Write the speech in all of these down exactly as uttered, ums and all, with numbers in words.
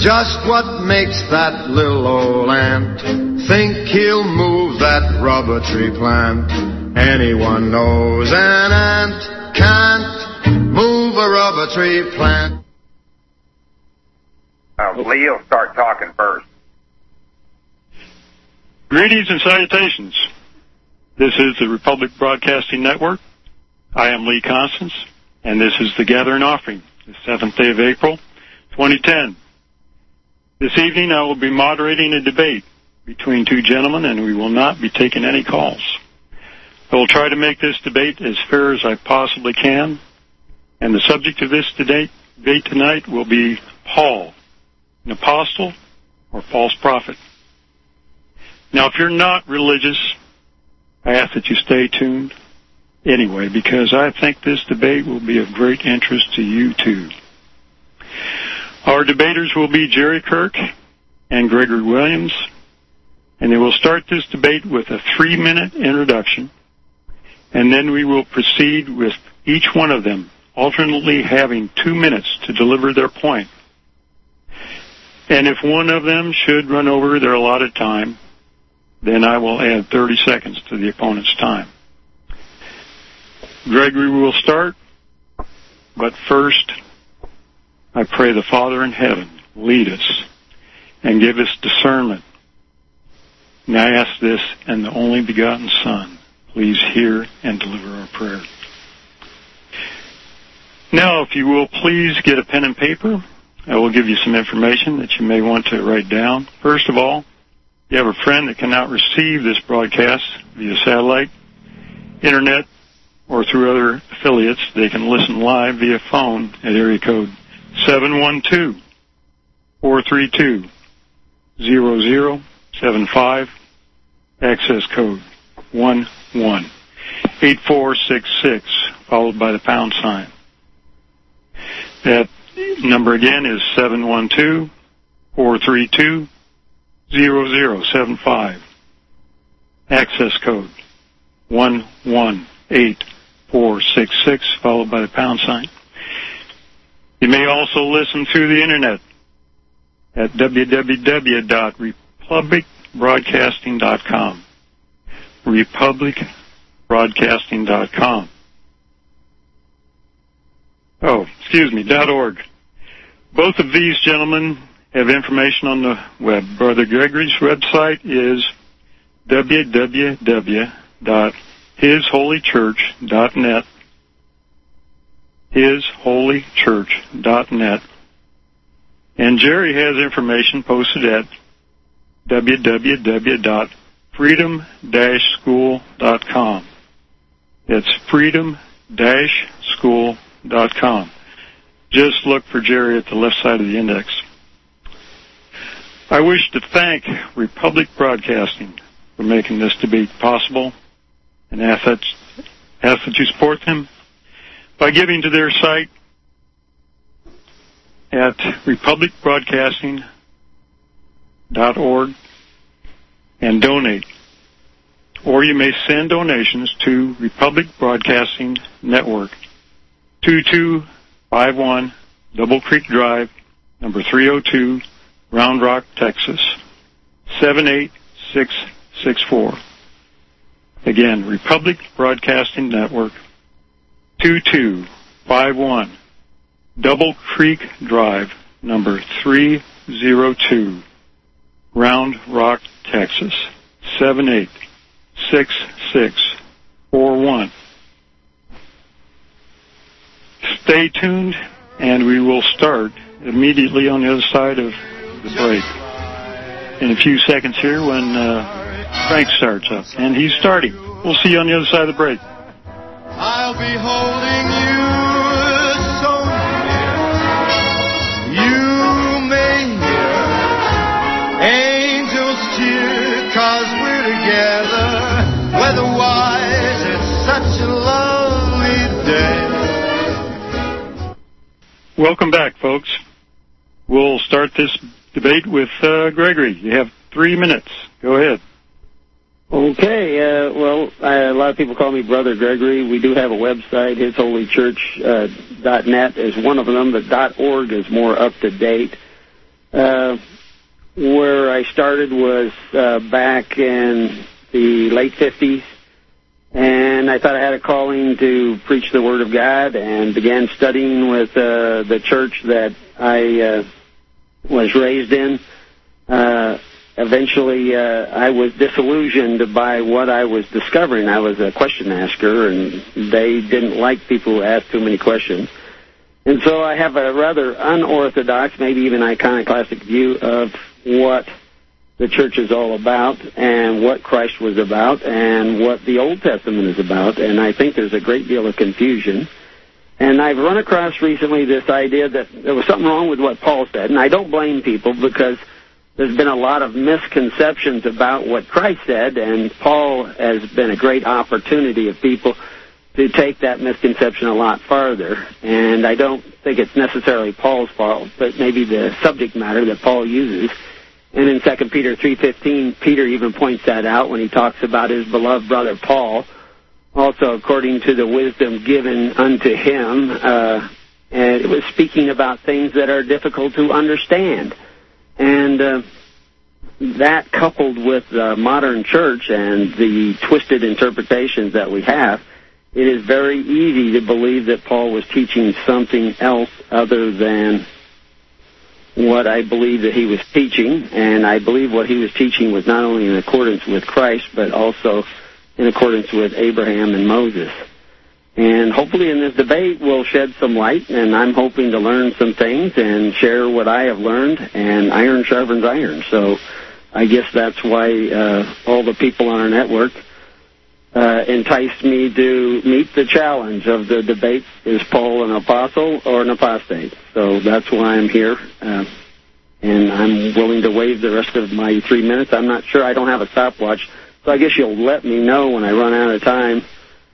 Just what makes that little old ant think he'll move that rubber tree plant? Anyone knows an ant can't move a rubber tree plant. Uh, Lee will start talking first. Greetings and salutations. This is the Republic Broadcasting Network. I am Lee Constance, and this is the Gathering Offering, the seventh day of April, twenty ten. This evening I will be moderating a debate between two gentlemen, and we will not be taking any calls. I will try to make this debate as fair as I possibly can, and the subject of this debate tonight will be Paul, an apostle or false prophet. Now, if you're not religious, I ask that you stay tuned anyway, because I think this debate will be of great interest to you too. Our debaters will be Jerry Kirk and Gregory Williams, and they will start this debate with a three-minute introduction, and then we will proceed with each one of them alternately having two minutes to deliver their point. And if one of them should run over their allotted time, then I will add thirty seconds to the opponent's time. Gregory will start, but first, I pray the Father in heaven lead us and give us discernment. And I ask this in the only begotten Son. Please hear and deliver our prayer. Now, if you will please get a pen and paper, I will give you some information that you may want to write down. First of all, if you have a friend that cannot receive this broadcast via satellite, internet, or through other affiliates, they can listen live via phone at area code seven one two, four three two, zero zero seven five, access code one one eight four six six, followed by the pound sign. That number again is seven one two, four three two, zero zero seven five, access code one one eight four six six, followed by the pound sign. You may also listen through the internet at w w w dot republic broadcasting dot com. republic broadcasting dot com. Oh, excuse me, .org. Both of these gentlemen have information on the web. Brother Gregory's website is w w w dot his holy church dot net. his holy church dot net. And Jerry has information posted at w w w dot freedom dash school dot com. It's freedom dash school dot com. Just look for Jerry at the left side of the index. I wish to thank Republic Broadcasting for making this debate possible, and ask that, ask that you support them by giving to their site at republic broadcasting dot org and donate. Or you may send donations to Republic Broadcasting Network, two two five one Double Creek Drive, number three oh two, Round Rock, Texas, seven eight six six four. Again, Republic Broadcasting Network, two two five one Double Creek Drive, number three oh two, Round Rock, Texas, seven eight six six four one. Stay tuned, and we will start immediately on the other side of the break. In a few seconds here when uh, Frank starts up, and he's starting. We'll see you on the other side of the break. I'll be holding you so near. You may hear angels cheer, 'cause we're together. Weather-wise, it's such a lovely day. Welcome back, folks. We'll start this debate with uh, Gregory. You have three minutes. Go ahead. Okay, uh, well, I, a lot of people call me Brother Gregory. We do have a website, his holy church dot net is one of them, but .org is more up to date. Uh, where I started was uh, back in the late fifties, and I thought I had a calling to preach the Word of God, and began studying with uh, the church that I uh, was raised in. Uh, eventually, uh, I was disillusioned by what I was discovering. I was a question asker, and they didn't like people who asked too many questions. And so I have a rather unorthodox, maybe even iconoclastic view of what the church is all about and what Christ was about and what the Old Testament is about. And I think there's a great deal of confusion. And I've run across recently this idea that there was something wrong with what Paul said. And I don't blame people, because there's been a lot of misconceptions about what Christ said, and Paul has been a great opportunity of people to take that misconception a lot farther. And I don't think it's necessarily Paul's fault, but maybe the subject matter that Paul uses. And in Second Peter three fifteen, Peter even points that out when he talks about his beloved brother Paul, also according to the wisdom given unto him. Uh, and it was speaking about things that are difficult to understand. And uh, that, coupled with the modern church and the twisted interpretations that we have, it is very easy to believe that Paul was teaching something else other than what I believe that he was teaching. And I believe what he was teaching was not only in accordance with Christ, but also in accordance with Abraham and Moses. And hopefully in this debate we'll shed some light, and I'm hoping to learn some things and share what I have learned, and iron sharpens iron. So I guess that's why uh, all the people on our network Uh, enticed me to meet the challenge of the debate, is Paul an apostle or an apostate? So that's why I'm here, uh, and I'm willing to waive the rest of my three minutes. I'm not sure. I don't have a stopwatch, so I guess you'll let me know when I run out of time.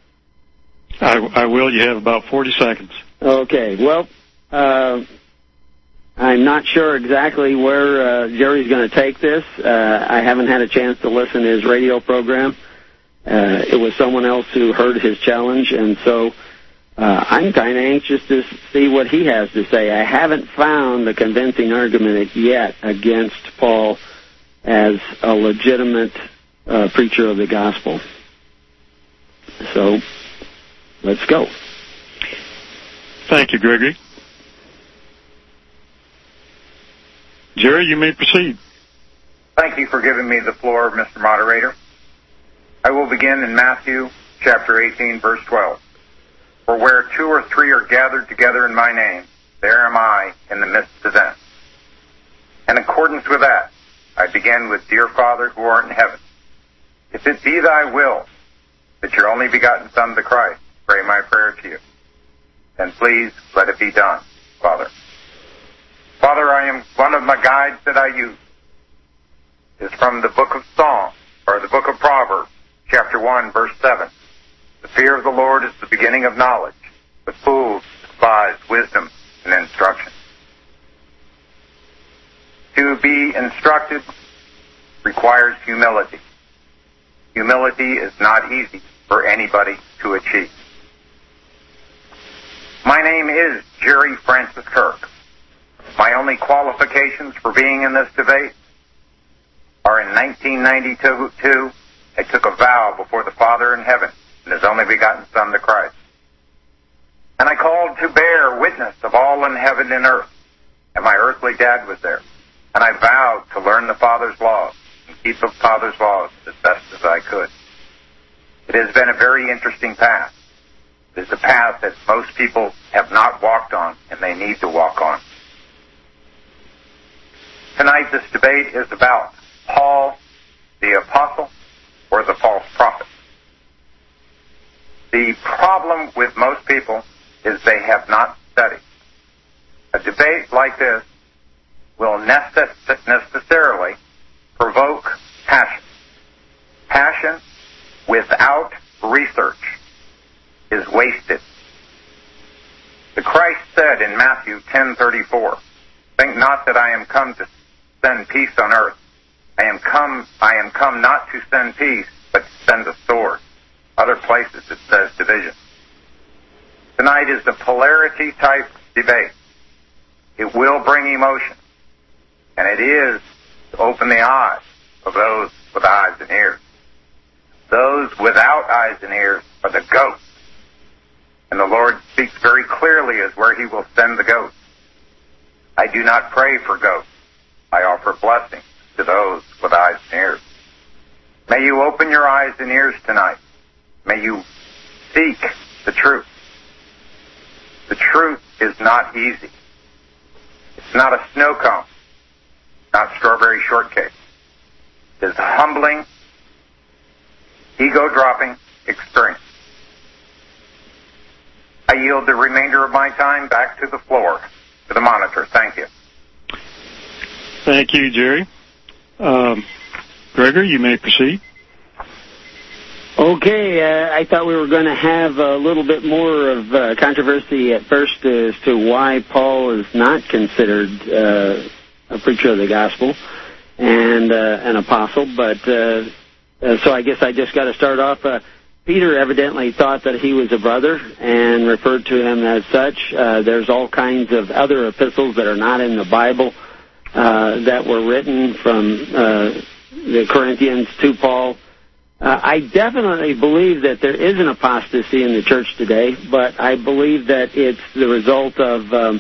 I, I will. You have about forty seconds. Okay. Well, uh, I'm not sure exactly where uh, Jerry's going to take this. Uh, I haven't had a chance to listen to his radio program. Uh, it was someone else who heard his challenge, and so uh, I'm kind of anxious to see what he has to say. I haven't found a convincing argument yet against Paul as a legitimate uh, preacher of the gospel. So let's go. Thank you, Gregory. Jerry, you may proceed. Thank you for giving me the floor, Mister Moderator. I will begin in Matthew chapter eighteen, verse twelve. For where two or three are gathered together in my name, there am I in the midst of them. In accordance with that, I begin with, Dear Father who art in heaven, if it be thy will that your only begotten Son, the Christ, pray my prayer to you, then please let it be done, Father. Father, I am one of my guides that I use is from the book of Psalms, or the book of Proverbs, chapter one, verse seven. The fear of the Lord is the beginning of knowledge, but fools despise wisdom and instruction. To be instructed requires humility. Humility is not easy for anybody to achieve. My name is Jerry Francis Kirk. My only qualifications for being in this debate are in nineteen ninety-two, I took a vow before the Father in heaven and His only begotten Son, the Christ. And I called to bear witness of all in heaven and earth. And my earthly dad was there. And I vowed to learn the Father's laws and keep the Father's laws as best as I could. It has been a very interesting path. It is a path that most people have not walked on, and they need to walk on. Tonight, this debate is about Paul, the apostle, or the false prophet. The problem with most people is they have not studied. A debate like this will necessarily provoke passion. Passion without research is wasted. The Christ said in Matthew ten thirty-four, think not that I am come to send peace on earth. I am come I am come not to send peace, but to send a sword. Other places it says division. Tonight is the polarity type debate. It will bring emotion. and it is to open the eyes of those with eyes and ears. Those without eyes and ears are the goats. And the Lord speaks very clearly as where he will send the goats. I do not pray for goats. I offer blessings to those with eyes and ears. May you open your eyes and ears tonight. May you seek the truth. The truth is not easy. It's not a snow cone, not strawberry shortcake. It is a humbling, ego-dropping experience. I yield the remainder of my time back to the floor, to the monitor. Thank you. Thank you, Jerry. Um, Gregor, you may proceed. Okay, uh, I thought we were going to have a little bit more of uh, controversy at first as to why Paul is not considered uh, a preacher of the gospel and uh, an apostle, but uh, uh, so I guess I just got to start off. Uh, Peter evidently thought that he was a brother and referred to him as such. Uh, there's all kinds of other epistles that are not in the Bible uh, that were written from uh, the Corinthians to Paul. Uh, I definitely believe that there is an apostasy in the church today, but I believe that it's the result of um,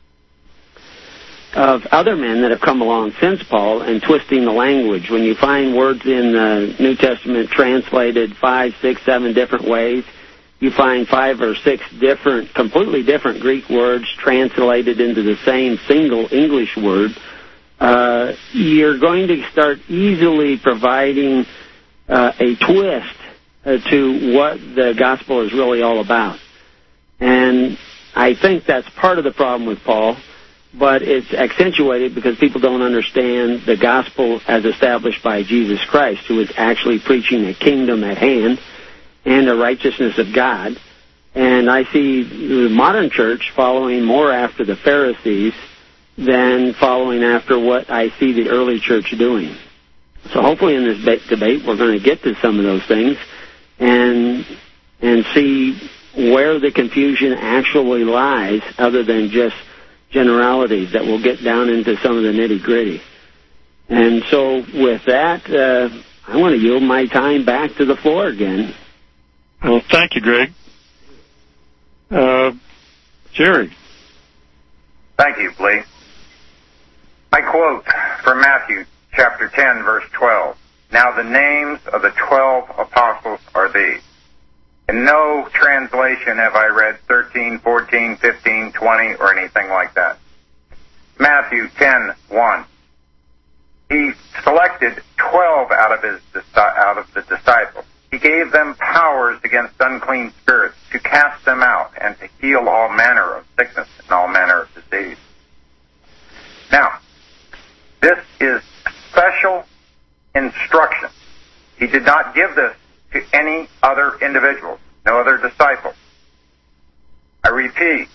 of other men that have come along since Paul and twisting the language. When you find words in the New Testament translated five, six, seven different ways, you find five or six different, completely different Greek words translated into the same single English word, uh, you're going to start easily providing uh, a twist uh, to what the gospel is really all about. And I think that's part of the problem with Paul, but it's accentuated because people don't understand the gospel as established by Jesus Christ, who is actually preaching a kingdom at hand and a righteousness of God. And I see the modern church following more after the Pharisees than following after what I see the early church doing. So hopefully in this debate we're going to get to some of those things and and see where the confusion actually lies, other than just generalities, that will get down into some of the nitty-gritty. And so with that, uh, I want to yield my time back to the floor again. Well, thank you, Greg. Uh, Jerry. Thank you, Lee. I quote from Matthew chapter ten, verse twelve. Now the names of the twelve apostles are these. In no translation have I read thirteen, fourteen, fifteen, twenty, or anything like that. Matthew ten, one. He selected twelve out of his out of the disciples. He gave them powers against unclean spirits to cast them out and to heal all manner of sickness and all manner of disease. Now, this is special instruction. He did not give this to any other individuals, no other disciples. I repeat,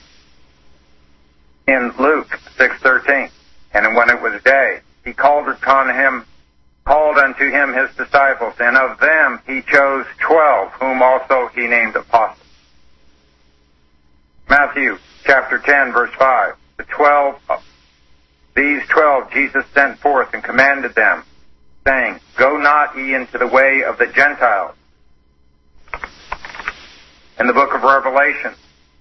in Luke six thirteen, and when it was day, he called upon him, called unto him his disciples, and of them he chose twelve, whom also he named apostles. Matthew chapter ten, verse five, the twelve, these twelve Jesus sent forth and commanded them, saying, Go not ye into the way of the Gentiles. In the book of Revelation,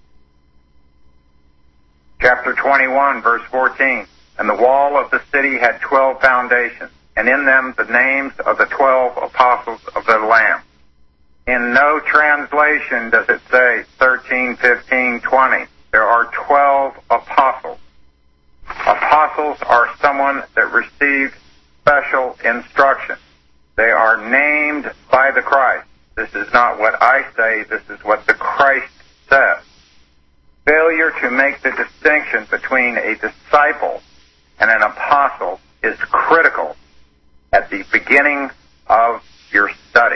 chapter twenty-one, verse fourteen, and the wall of the city had twelve foundations, and in them the names of the twelve apostles of the Lamb. In no translation does it say thirteen, fifteen, twenty. There are twelve apostles. Apostles are someone that received special instruction. They are named by the Christ. This is not what I say, this is what the Christ says. Failure to make the distinction between a disciple and an apostle is critical at the beginning of your study.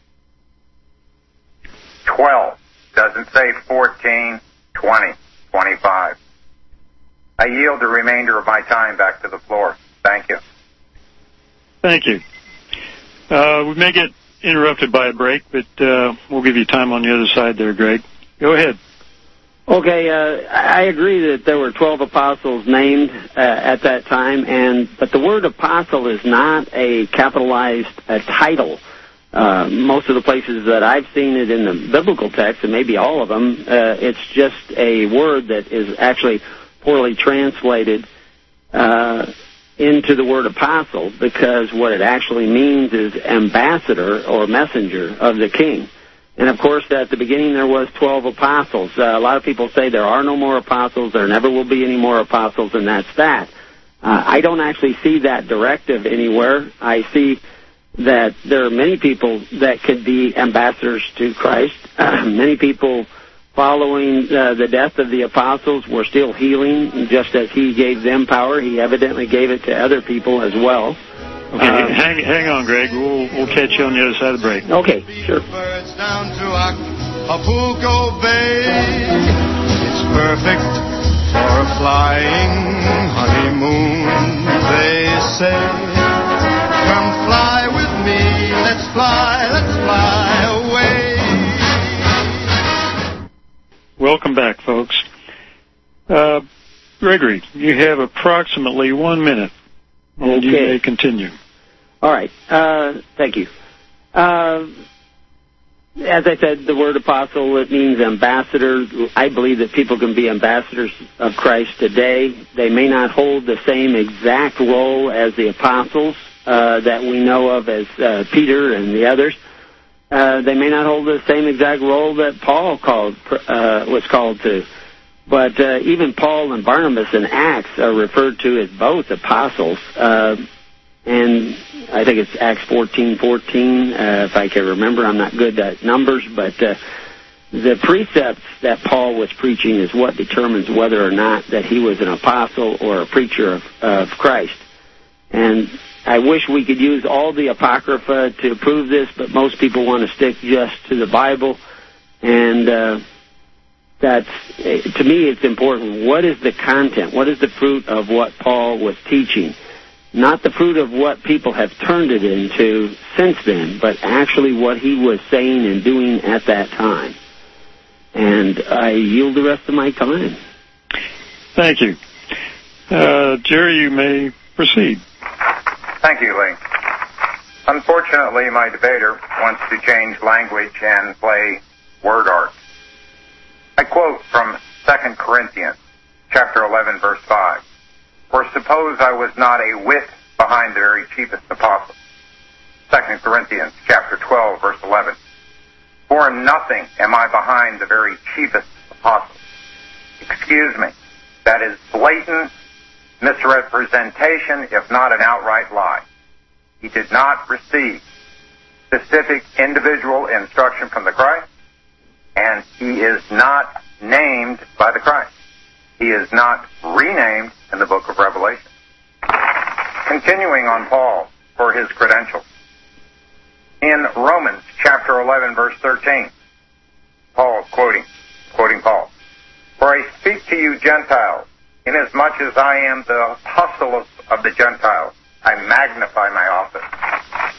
Twelve doesn't say fourteen, twenty, twenty-five. I yield the remainder of my time back to the floor. Thank you. Thank you. Uh, we may get interrupted by a break, but uh, we'll give you time on the other side there, Greg. Go ahead. Okay, uh, I agree that there were twelve apostles named uh, at that time, and but the word apostle is not a capitalized uh, title. Uh, most of the places that I've seen it in the biblical text, and maybe all of them, uh, it's just a word that is actually poorly translated uh, into the word apostle, because what it actually means is ambassador or messenger of the king. And, of course, at the beginning there was twelve apostles. Uh, a lot of people say there are no more apostles, there never will be any more apostles, and that's that. Uh, I don't actually see that directive anywhere. I see that there are many people that could be ambassadors to Christ. Uh, many people following uh, the death of the apostles were still healing, just as he gave them power. He evidently gave it to other people as well. Okay, uh, hang, hang on, Greg. We'll, we'll catch you on the other side of the break. Okay, sure. Birds down to Acapulco Bay. It's perfect for a flying honeymoon, they say. Come fly with me, let's fly, let's fly away. Welcome back, folks. Uh, Gregory, you have approximately one minute. And okay. You may continue. All right. Uh, thank you. Uh, as I said, the word apostle, it means ambassador. I believe that people can be ambassadors of Christ today. They may not hold the same exact role as the apostles uh, that we know of as uh, Peter and the others. Uh, they may not hold the same exact role that Paul called uh, was called to. But uh, even Paul and Barnabas in Acts are referred to as both apostles. Uh, and I think it's Acts fourteen fourteen, uh, if I can remember. I'm not good at numbers, but uh, the precepts that Paul was preaching is what determines whether or not that he was an apostle or a preacher of, of Christ. And I wish we could use all the Apocrypha to prove this, but most people want to stick just to the Bible. And uh, that's, to me, it's important. What is the content? What is the fruit of what Paul was teaching? Not the fruit of what people have turned it into since then, but actually what he was saying and doing at that time. And I yield the rest of my time. Thank you. Uh, Jerry, you may proceed. Thank you, Lee. Unfortunately, my debater wants to change language and play word art. I quote from Second Corinthians chapter eleven, verse five. For suppose I was not a whit behind the very chiefest apostle. Second Corinthians chapter twelve, verse eleven. For nothing am I behind the very chiefest apostle. Excuse me. That is blatant misrepresentation, if not an outright lie. He did not receive specific individual instruction from the Christ, and he is not named by the Christ. He is not renamed in the book of Revelation. Continuing on Paul for his credentials. In Romans chapter eleven, verse thirteen, Paul quoting, quoting Paul, For I speak to you Gentiles, inasmuch as I am the apostle of the Gentiles, I magnify my office.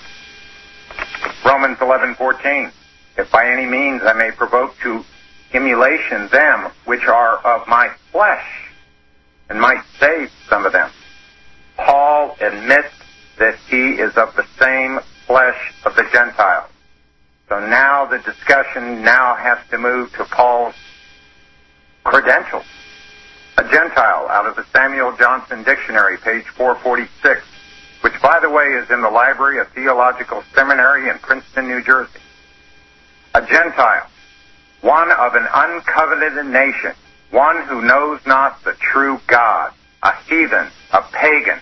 Romans eleven fourteen, If by any means I may provoke to emulation them which are of my flesh, and might save some of them. Paul admits that he is of the same flesh of the Gentiles. So now the discussion now has to move to Paul's credentials. A Gentile, out of the Samuel Johnson Dictionary, page four forty-six, which, by the way, is in the library of Theological Seminary in Princeton, New Jersey. A Gentile, one of an uncovenanted nation, one who knows not the true God, a heathen, a pagan.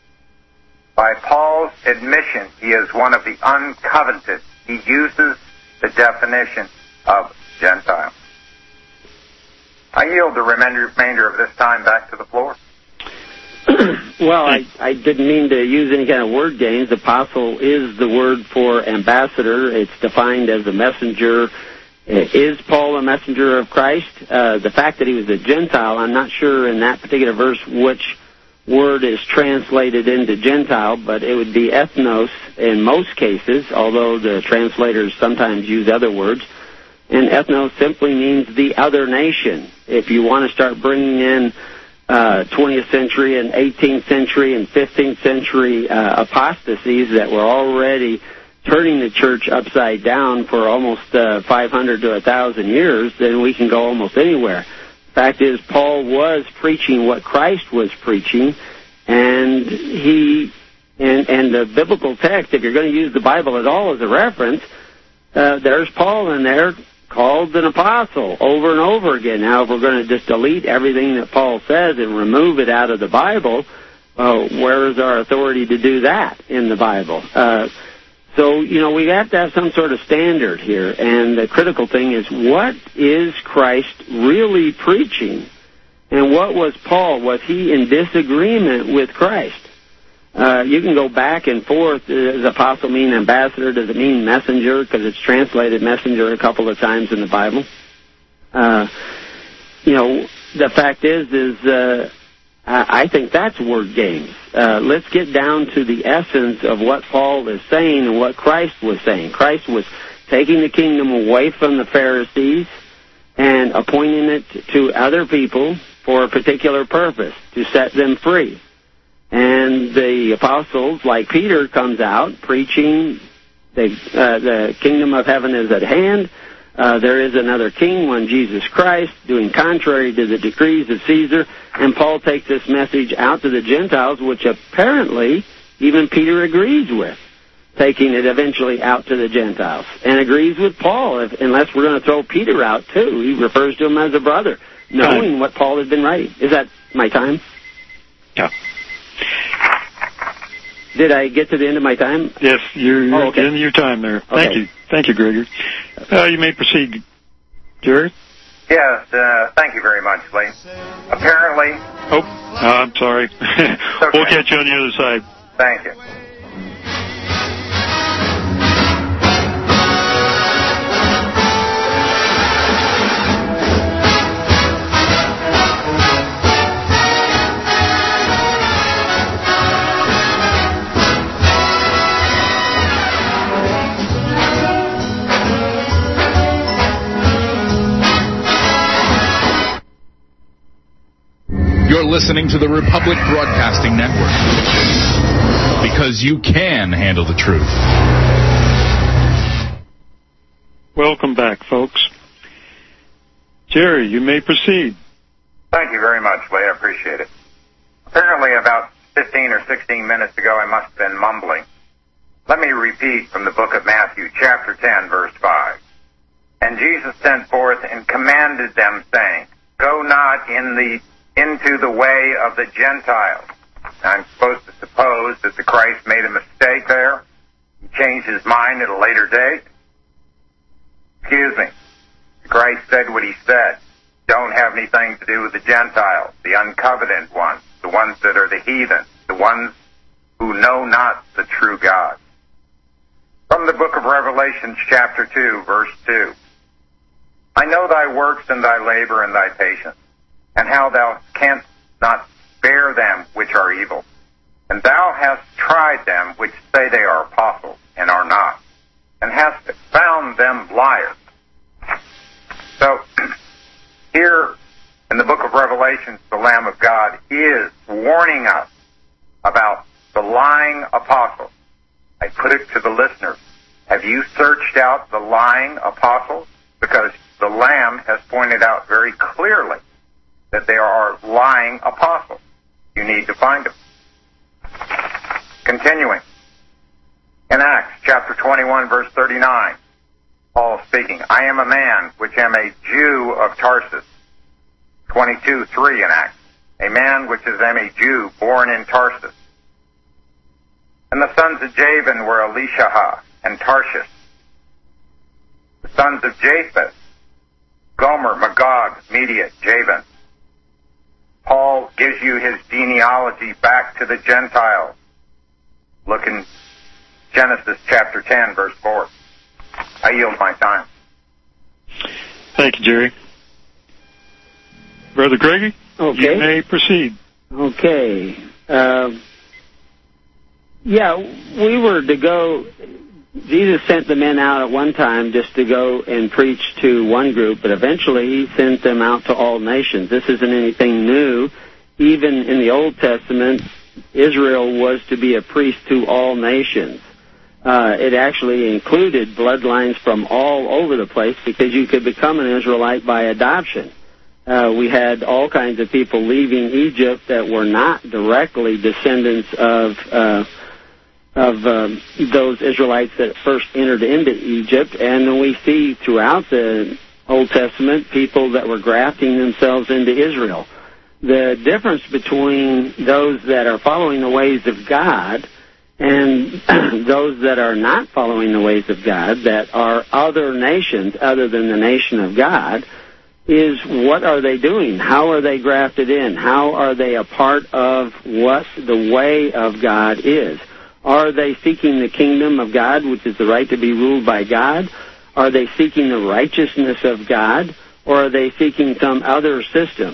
By Paul's admission, he is one of the uncovenanted. He uses the definition of Gentile. I yield the remainder of this time back to the floor. Well, I, I didn't mean to use any kind of word games. Apostle is the word for ambassador. It's defined as a messenger. Is Paul a messenger of Christ? Uh, the fact that he was a Gentile, I'm not sure in that particular verse which word is translated into Gentile, but it would be ethnos in most cases, although the translators sometimes use other words. And ethnos simply means the other nation. If you want to start bringing in uh, twentieth century and eighteenth century and fifteenth century uh, apostasies that were already turning the church upside down for almost uh, five hundred to one thousand years, then we can go almost anywhere. Fact is, Paul was preaching what Christ was preaching, and he and, and the biblical text, if you're going to use the Bible at all as a reference, uh, there's Paul in there called an apostle over and over again. Now, if we're going to just delete everything that Paul says and remove it out of the Bible, uh, where is our authority to do that in the Bible? Uh, so, you know, we have to have some sort of standard here, and the critical thing is, what is Christ really preaching? And what was Paul? Was he in disagreement with Christ? Uh, you can go back and forth. Does apostle mean ambassador? Does it mean messenger? Because it's translated messenger a couple of times in the Bible. Uh, you know, the fact is, is uh, I think that's word games. Uh, let's get down to the essence of what Paul is saying and what Christ was saying. Christ was taking the kingdom away from the Pharisees and appointing it to other people for a particular purpose, to set them free. And the apostles, like Peter, comes out preaching the, uh, the kingdom of heaven is at hand. Uh, there is another king, one Jesus Christ, doing contrary to the decrees of Caesar. And Paul takes this message out to the Gentiles, which apparently even Peter agrees with, taking it eventually out to the Gentiles, and agrees with Paul, if, unless we're going to throw Peter out too. He refers to him as a brother, knowing what Paul had been writing. Is that my time? Yeah. Did I get to the end of my time? Yes, you're, you're oh, okay. at the end of your time there. Thank okay. you. Thank you, Gregory. Uh, you may proceed, Jerry. Yes, uh, thank you very much, Lee. Apparently... Oh, uh, I'm sorry. Okay. We'll catch you on the other side. Thank you. You're listening to the Republic Broadcasting Network, because you can handle the truth. Welcome back, folks. Jerry, you may proceed. Thank you very much, Lee. I appreciate it. Apparently about fifteen or sixteen minutes ago, I must have been mumbling. Let me repeat from the book of Matthew, chapter ten, verse five. And Jesus sent forth and commanded them, saying, Go not in the into the way of the Gentiles. I'm supposed to suppose that the Christ made a mistake there. He changed his mind at a later date. Excuse me. Christ said what he said. Don't have anything to do with the Gentiles, the uncovenanted ones, the ones that are the heathen, the ones who know not the true God. From the book of Revelation, chapter two, verse two. I know thy works and thy labor and thy patience, and how thou canst not bear them which are evil. And thou hast tried them which say they are apostles, and are not, and hast found them liars. So, here in the book of Revelation, the Lamb of God is warning us about the lying apostles. I put it to the listeners. Have you searched out the lying apostles? Because the Lamb has pointed out very clearly that there are lying apostles. You need to find them. Continuing. In Acts chapter twenty-one, verse thirty-nine, Paul speaking, I am a man which am a Jew of Tarsus. twenty-two, three in Acts, a man which is am a Jew born in Tarsus. And the sons of Javan were Elishah and Tarshish. The sons of Japheth, Gomer, Magog, Media, Javan. Paul gives you his genealogy back to the Gentiles. Look in Genesis chapter ten, verse four. I yield my time. Thank you, Jerry. Brother Gregory, okay. You may proceed. Okay. Uh, yeah, we were to go Jesus sent the men out at one time just to go and preach to one group, but eventually he sent them out to all nations. This isn't anything new. Even in the Old Testament, Israel was to be a priest to all nations. Uh, it actually included bloodlines from all over the place because you could become an Israelite by adoption. Uh, we had all kinds of people leaving Egypt that were not directly descendants of uh, of um, those Israelites that first entered into Egypt, and then we see throughout the Old Testament people that were grafting themselves into Israel. The difference between those that are following the ways of God and those that are not following the ways of God, that are other nations other than the nation of God, is what are they doing? How are they grafted in? How are they a part of what the way of God is? Are they seeking the kingdom of God, which is the right to be ruled by God? Are they seeking the righteousness of God? Or are they seeking some other system?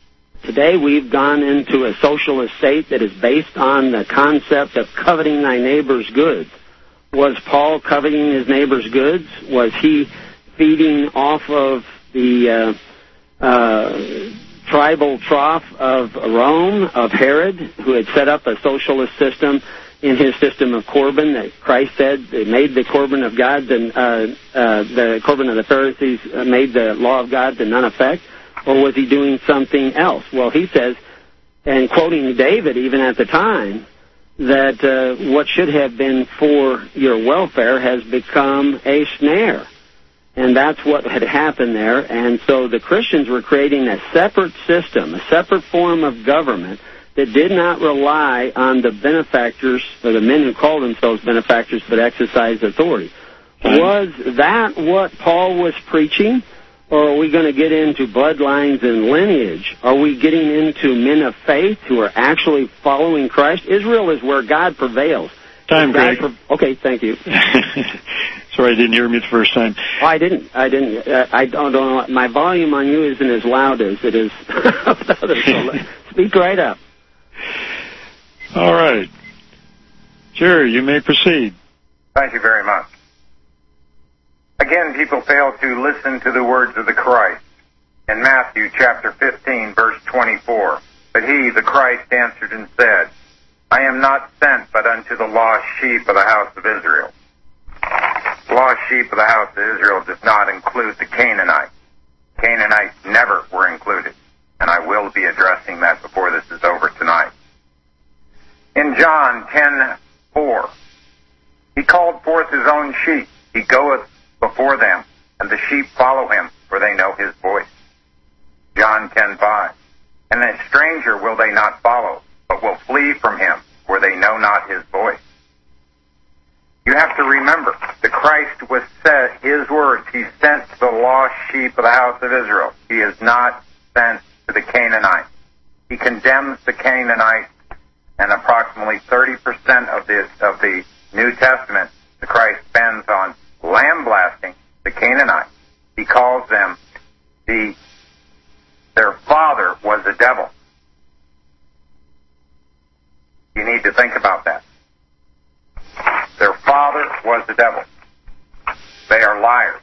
Today we've gone into a socialist state that is based on the concept of coveting thy neighbor's goods. Was Paul coveting his neighbor's goods? Was he feeding off of the uh, uh, tribal trough of Rome, of Herod, who had set up a socialist system in his system of Corban that Christ said it made the Corban of God, the, uh, uh, the Corban of the Pharisees made the law of God to none effect? Or was he doing something else? Well, he says, and quoting David even at the time, that uh, what should have been for your welfare has become a snare. And that's what had happened there. And so the Christians were creating a separate system, a separate form of government that did not rely on the benefactors, or the men who called themselves benefactors but exercised authority. Was that what Paul was preaching? Or are we going to get into bloodlines and lineage? Are we getting into men of faith who are actually following Christ? Israel is where God prevails. Time, God Greg. pre- okay, thank you. Sorry, I didn't hear me the first time. Oh, I didn't. I didn't. Uh, I don't, don't know. My volume on you isn't as loud as it is with others. So speak right up. All right. Jerry, you may proceed. Thank you very much. Again, people fail to listen to the words of the Christ. In Matthew chapter fifteen, verse twenty-four, but he, the Christ, answered and said, I am not sent but unto the lost sheep of the house of Israel. The lost sheep of the house of Israel does not include the Canaanites. Canaanites never were included, and I will be addressing that before this is over tonight. In John ten four, he called forth his own sheep. He goeth before them, and the sheep follow him, for they know his voice. John ten five, and a stranger will they not follow, but will flee from him, for they know not his voice. You have to remember, the Christ was said, his words, he sent to the lost sheep of the house of Israel. He is not sent to the Canaanites. He condemns the Canaanites, and approximately thirty percent of the, of the New Testament, the Christ spends on lambasting the Canaanites. He calls them the, their father was a devil. You need to think about that. Their father was the devil. They are liars.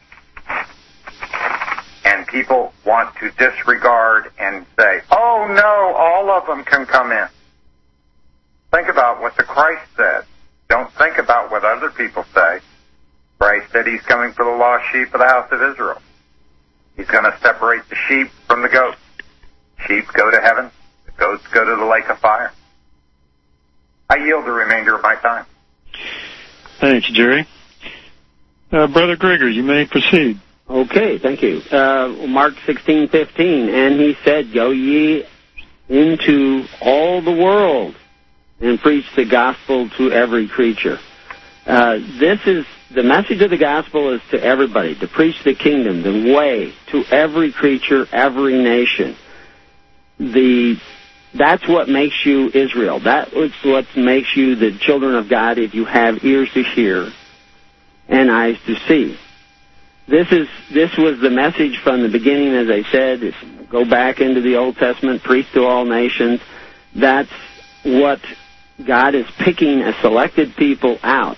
And people want to disregard and say, oh no, all of them can come in. Think about what the Christ said. Don't think about what other people say. Christ said he's coming for the lost sheep of the house of Israel. He's going to separate the sheep from the goats. Sheep go to heaven. The goats go to the lake of fire. I yield the remainder of my time. Thanks, Jerry. Uh, Brother Gregory, you may proceed. Okay, thank you. Uh, Mark sixteen fifteen, and he said, go ye into all the world and preach the gospel to every creature. Uh, this is, the message of the gospel is to everybody, to preach the kingdom, the way, to every creature, every nation. The, that's what makes you Israel. That's what makes you the children of God if you have ears to hear and eyes to see. This is this was the message from the beginning, as I said. It's go back into the Old Testament, preach to all nations. That's what God is picking a selected people out.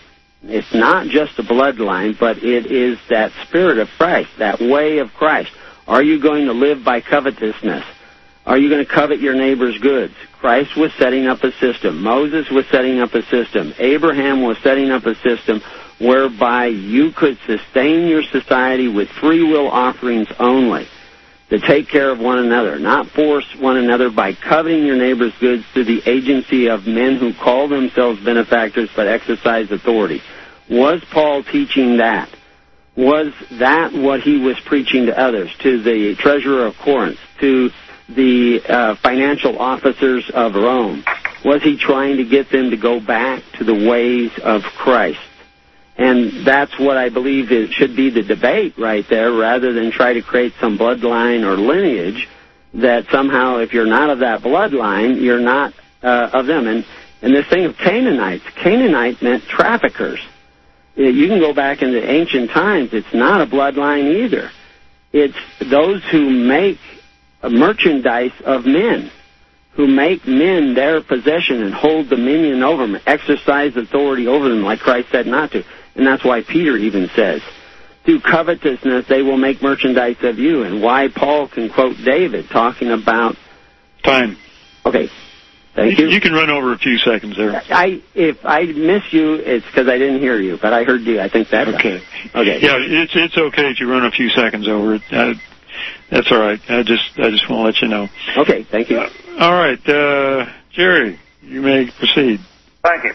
It's not just a bloodline, but it is that spirit of Christ, that way of Christ. Are you going to live by covetousness? Are you going to covet your neighbor's goods? Christ was setting up a system. Moses was setting up a system. Abraham was setting up a system whereby you could sustain your society with free will offerings only, to take care of one another, not force one another by coveting your neighbor's goods through the agency of men who call themselves benefactors but exercise authority. Was Paul teaching that? Was that what he was preaching to others, to the treasurer of Corinth, to the uh, financial officers of Rome? Was he trying to get them to go back to the ways of Christ? And that's what I believe it should be the debate right there, rather than try to create some bloodline or lineage that somehow, if you're not of that bloodline, you're not uh, of them. And, and this thing of Canaanites, Canaanite meant traffickers. You can go back into ancient times. It's not a bloodline either. It's those who make merchandise of men, who make men their possession and hold dominion over them, exercise authority over them like Christ said not to. And that's why Peter even says, through covetousness they will make merchandise of you. And why Paul can quote David talking about... Time. Okay. Thank you. You can run over a few seconds there. I If I miss you, it's because I didn't hear you, but I heard you. I think that's okay. Okay. Yeah, it's it's okay if you run a few seconds over. Uh, that's all right. I just I just want to let you know. Okay, thank you. Uh, all right, uh, Jerry, you may proceed. Thank you.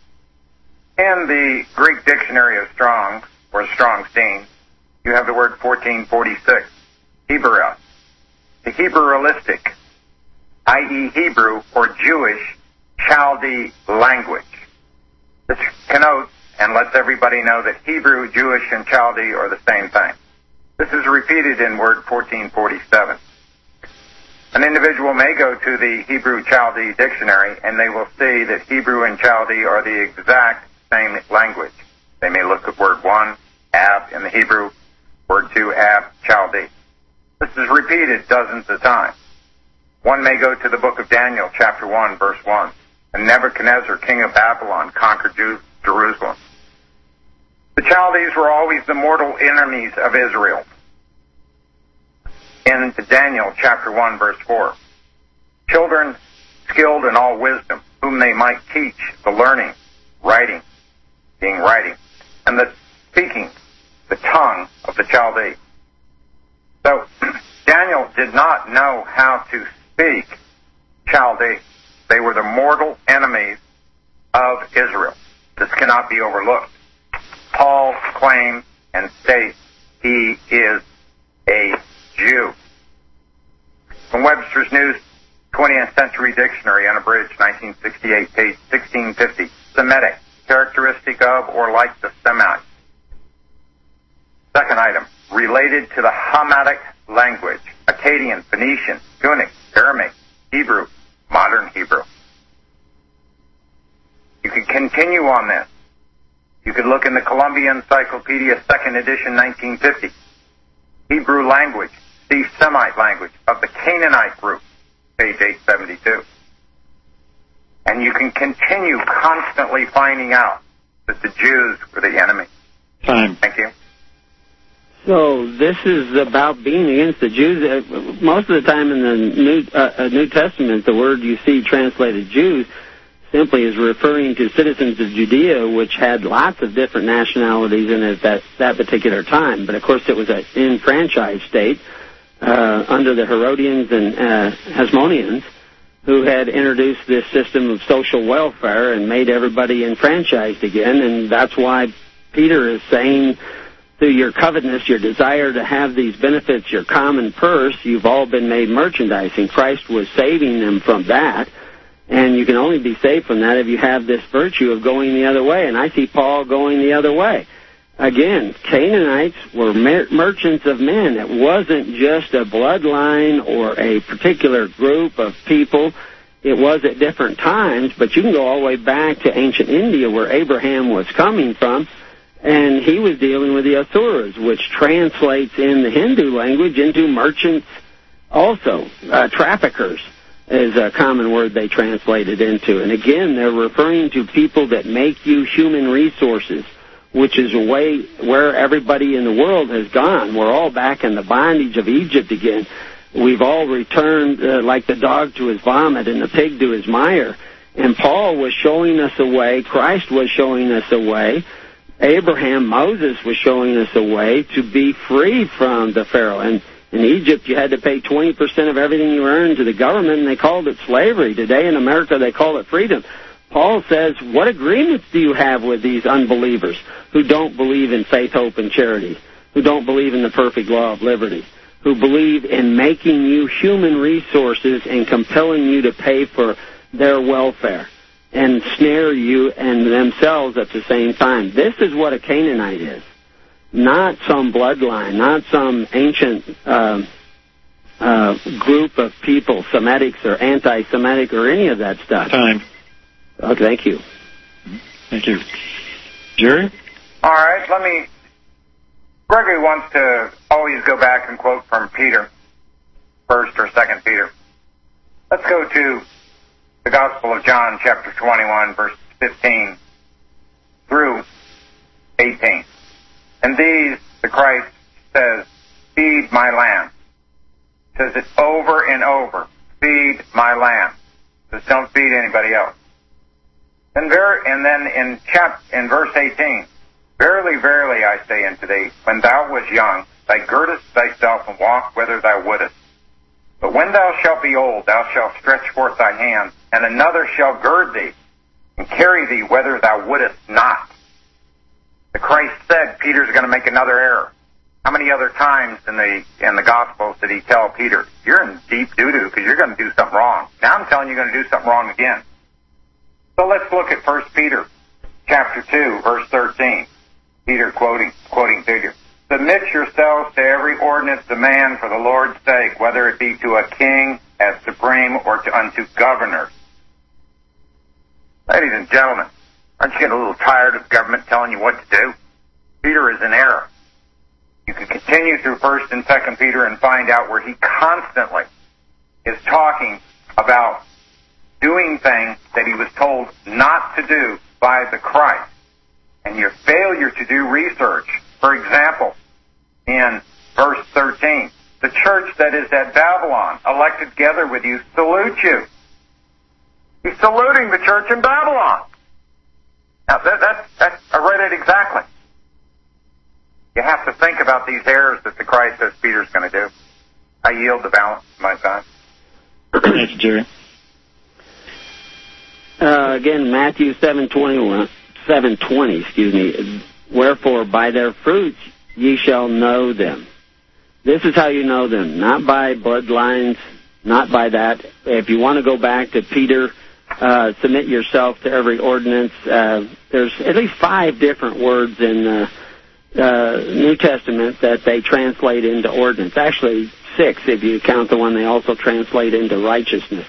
In the Greek Dictionary of Strong's, or Strong's Dean, you have the word fourteen forty-six, Hebrew. The Hebrailistic, that is. Hebrew or Jewish Chaldee language. This connotes and lets everybody know that Hebrew, Jewish, and Chaldee are the same thing. This is repeated in word fourteen forty-seven. An individual may go to the Hebrew Chaldee dictionary and they will see that Hebrew and Chaldee are the exact same language. They may look at word one, Ab, in the Hebrew, word two, Ab, Chaldee. This is repeated dozens of times. One may go to the book of Daniel, chapter one, verse one. And Nebuchadnezzar, king of Babylon, conquered Jerusalem. The Chaldees were always the mortal enemies of Israel. In Daniel, chapter one, verse four. Children skilled in all wisdom, whom they might teach the learning, writing, being writing, and the speaking, the tongue of the Chaldee. So, Daniel did not know how to speak Chaldee. They were the mortal enemies of Israel. This cannot be overlooked. Paul claims and states he is a Jew. From Webster's New twentieth Century Dictionary, unabridged, nineteen sixty-eight, page sixteen fifty, Semitic, characteristic of or like the Semites. Second item, related to the Hamitic language, Akkadian, Phoenician, Punic, Aramaic, Hebrew, modern Hebrew. You could continue on this. You could look in the Columbia Encyclopedia, second edition, nineteen fifty. Hebrew language, the Semite language of the Canaanite group, page eight seventy-two. And you can continue constantly finding out that the Jews were the enemy. Time. Thank you. So this is about being against the Jews. Most of the time in the New, uh, New Testament, the word you see translated Jews simply is referring to citizens of Judea, which had lots of different nationalities in it at that, that particular time. But, of course, it was an enfranchised state uh, under the Herodians and uh, Hasmoneans, who had introduced this system of social welfare and made everybody enfranchised again. And that's why Peter is saying, through your covetousness, your desire to have these benefits, your common purse, you've all been made merchandise. And Christ was saving them from that. And you can only be saved from that if you have this virtue of going the other way. And I see Paul going the other way. Again, Canaanites were mer- merchants of men. It wasn't just a bloodline or a particular group of people. It was at different times, but you can go all the way back to ancient India where Abraham was coming from, and he was dealing with the Asuras, which translates in the Hindu language into merchants also, uh, traffickers is a common word they translated into. And again, they're referring to people that make you human resources which is a way where everybody in the world has gone. We're all back in the bondage of Egypt again. We've all returned uh, like the dog to his vomit and the pig to his mire. And Paul was showing us a way. Christ was showing us a way. Abraham, Moses was showing us a way to be free from the Pharaoh. And in Egypt, you had to pay twenty percent of everything you earned to the government, and they called it slavery. Today in America, they call it freedom. Paul says, what agreements do you have with these unbelievers who don't believe in faith, hope, and charity, who don't believe in the perfect law of liberty, who believe in making you human resources and compelling you to pay for their welfare and snare you and themselves at the same time? This is what a Canaanite is, not some bloodline, not some ancient uh, uh, group of people, Semitics or anti-Semitic or any of that stuff. Time. Oh, thank you. Thank you. Jerry? All right, let me... Gregory wants to always go back and quote from Peter, First or Second Peter. Let's go to the Gospel of John, chapter twenty-one, verse fifteen through eighteen. And these, the Christ says, feed my lamb. Says it over and over. Feed my lamb. Says don't feed anybody else. And, ver- and then in chap- in verse eighteen, verily, verily, I say unto thee, when thou wast young, thou girdest thyself and walked whither thou wouldest. But when thou shalt be old, thou shalt stretch forth thy hand, and another shall gird thee, and carry thee whither thou wouldest not. The Christ said Peter's going to make another error. How many other times in the in the Gospels did he tell Peter, you're in deep doo-doo because you're going to do something wrong. Now I'm telling you you're going to do something wrong again. So let's look at First Peter chapter two, verse thirteen. Peter quoting quoting Peter. Submit yourselves to every ordinance of man for the Lord's sake, whether it be to a king as supreme or to unto governors. Ladies and gentlemen, aren't you getting a little tired of government telling you what to do? Peter is in error. You can continue through First and Second Peter and find out where he constantly is talking about doing things that he was told not to do by the Christ. And your failure to do research. For example, in verse thirteen, the church that is at Babylon, elected together with you, salute you. He's saluting the church in Babylon. Now, that, that, that, I read it exactly. You have to think about these errors that the Christ says Peter's going to do. I yield the balance of my time. Thank you, Jerry. Uh, again, Matthew seven twenty-one, seven twenty, excuse me. Wherefore, by their fruits ye shall know them. This is how you know them, not by bloodlines, not by that. If you want to go back to Peter, uh, submit yourself to every ordinance. Uh, there's at least five different words in the uh, New Testament that they translate into ordinance. Actually, six if you count the one they also translate into righteousness.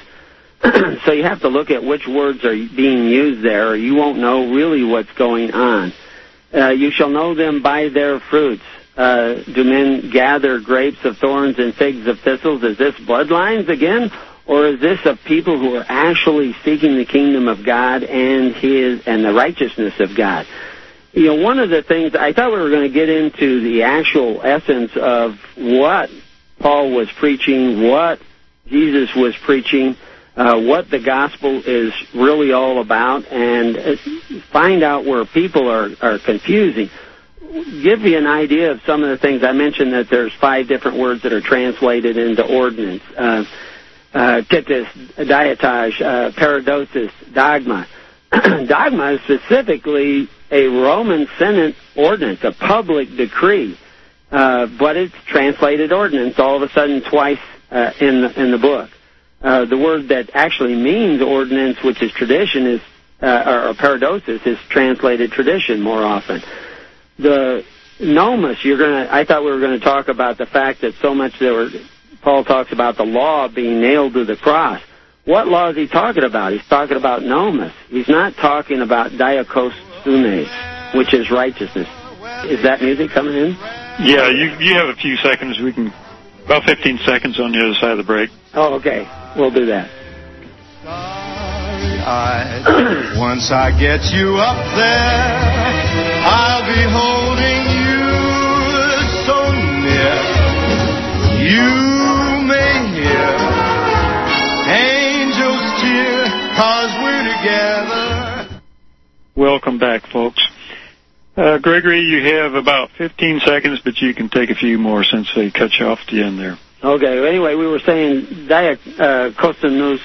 So you have to look at which words are being used there, or you won't know really what's going on. Uh, you shall know them by their fruits. Uh, do men gather grapes of thorns and figs of thistles? Is this bloodlines again? Or is this of people who are actually seeking the kingdom of God and his and the righteousness of God? You know, one of the things, I thought we were going to get into the actual essence of what Paul was preaching, what Jesus was preaching, Uh, what the gospel is really all about, and uh, find out where people are, are confusing. Give you an idea of some of the things. I mentioned that there's five different words that are translated into ordinance. Uh, uh, titus, diatage, uh, paradosis, dogma. Dogma is specifically a Roman Senate ordinance, a public decree, uh, but it's translated ordinance all of a sudden twice uh, in the, in the book. Uh, the word that actually means ordinance, which is tradition, is uh, or, or paradosis, is translated tradition more often. The nomos, you're gonna. I thought we were going to talk about the fact that so much there were. Paul talks about the law being nailed to the cross. What law is he talking about? He's talking about nomos. He's not talking about diakosunes, which is righteousness. Is that music coming in? Yeah, you you have a few seconds. We can about fifteen seconds on the other side of the break. Oh, okay. We'll do that. I, once I get you up there, I'll be holding you so near. You may hear angels cheer, 'cause we're together. Welcome back, folks. Uh, Gregory, you have about fifteen seconds, but you can take a few more since they cut you off at the end there. Okay, anyway, we were saying diakosinus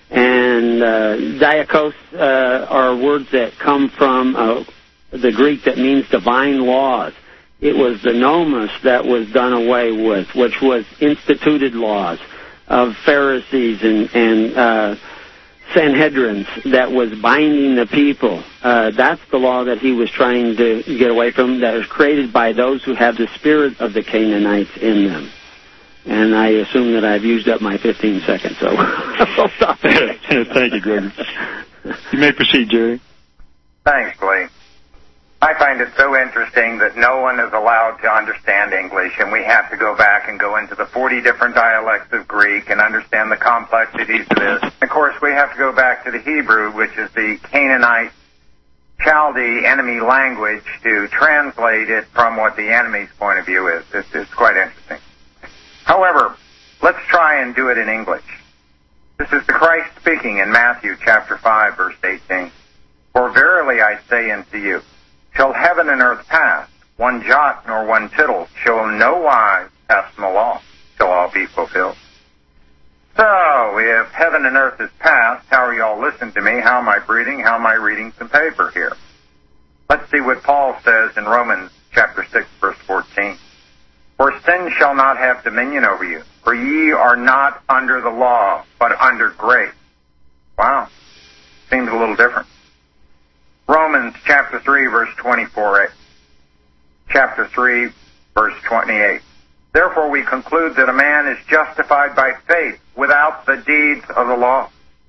and uh, diakos uh, are words that come from uh, the Greek that means divine laws. It was the nomos that was done away with, which was instituted laws of Pharisees and, and uh, Sanhedrins that was binding the people. Uh, that's the law that he was trying to get away from, that was created by those who have the spirit of the Canaanites in them. And I assume that I've used up my fifteen seconds, so I'll stop there. Thank you, Gregory. You may proceed, Jerry. Thanks, Lee. I find it so interesting that no one is allowed to understand English, and we have to go back and go into the forty different dialects of Greek and understand the complexities of this. Of course, we have to go back to the Hebrew, which is the Canaanite Chaldee enemy language, to translate it from what the enemy's point of view is. It's, it's quite interesting. However, let's try and do it in English. This is the Christ speaking in Matthew chapter five, verse eighteen. For verily I say unto you, till heaven and earth pass, one jot nor one tittle shall in no wise pass from the law, till all be fulfilled. So, if heaven and earth is past, how are y'all listening to me? How am I breathing? How am I reading some paper here? Let's see what Paul says in Romans chapter six, verse fourteen. For sin shall not have dominion over you, for ye are not under the law, but under grace. Wow. Seems a little different. Romans chapter three, verse twenty-four. Chapter three, verse twenty-eight. Therefore we conclude that a man is justified by faith without the deeds of the law.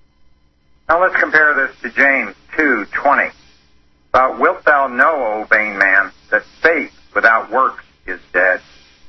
Now let's compare this to James two twenty. But wilt thou know, O vain man, that faith without works is dead?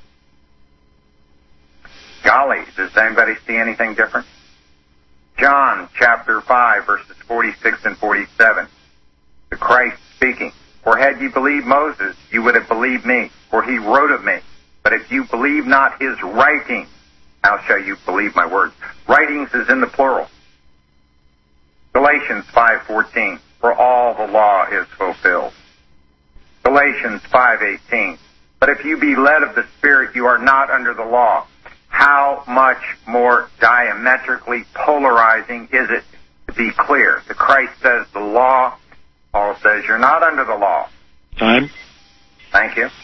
Golly, does anybody see anything different? John chapter five, verses forty-six and forty-seven. The Christ speaking. For had ye believed Moses, you would have believed me, for he wrote of me. But if you believe not his writings, how shall you believe my words? Writings is in the plural. Galatians five fourteen. For all the law is fulfilled. Galatians five eighteen. But if you be led of the Spirit, you are not under the law. How much more diametrically polarizing is it to be clear? The Christ says the law. Paul says you're not under the law. Time. Thank you.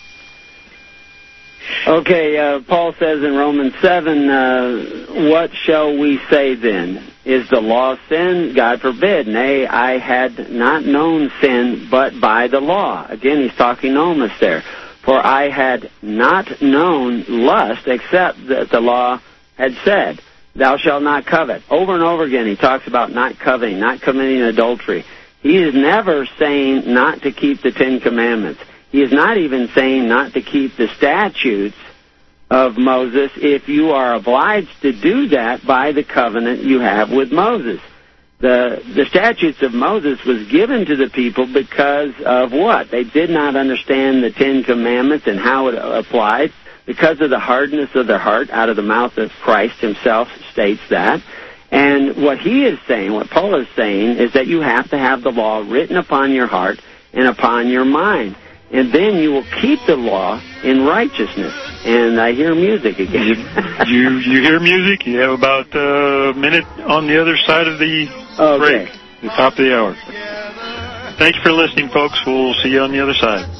Okay, uh, Paul says in Romans seven, uh, what shall we say then? Is the law sin? God forbid. Nay, I had not known sin but by the law. Again, he's talking nomos there. For I had not known lust except that the law had said, thou shalt not covet. Over and over again he talks about not coveting, not committing adultery. He is never saying not to keep the Ten Commandments. He is not even saying not to keep the statutes of Moses if you are obliged to do that by the covenant you have with Moses. The, the statutes of Moses was given to the people because of what? They did not understand the Ten Commandments and how it applied. Because of the hardness of their heart, out of the mouth of Christ himself states that. And what he is saying, what Paul is saying, is that you have to have the law written upon your heart and upon your mind. And then you will keep the law in righteousness. And I hear music again. you, you you hear music. You have about a minute on the other side of the okay. break, the top of the hour. Thank you for listening, folks. We'll see you on the other side.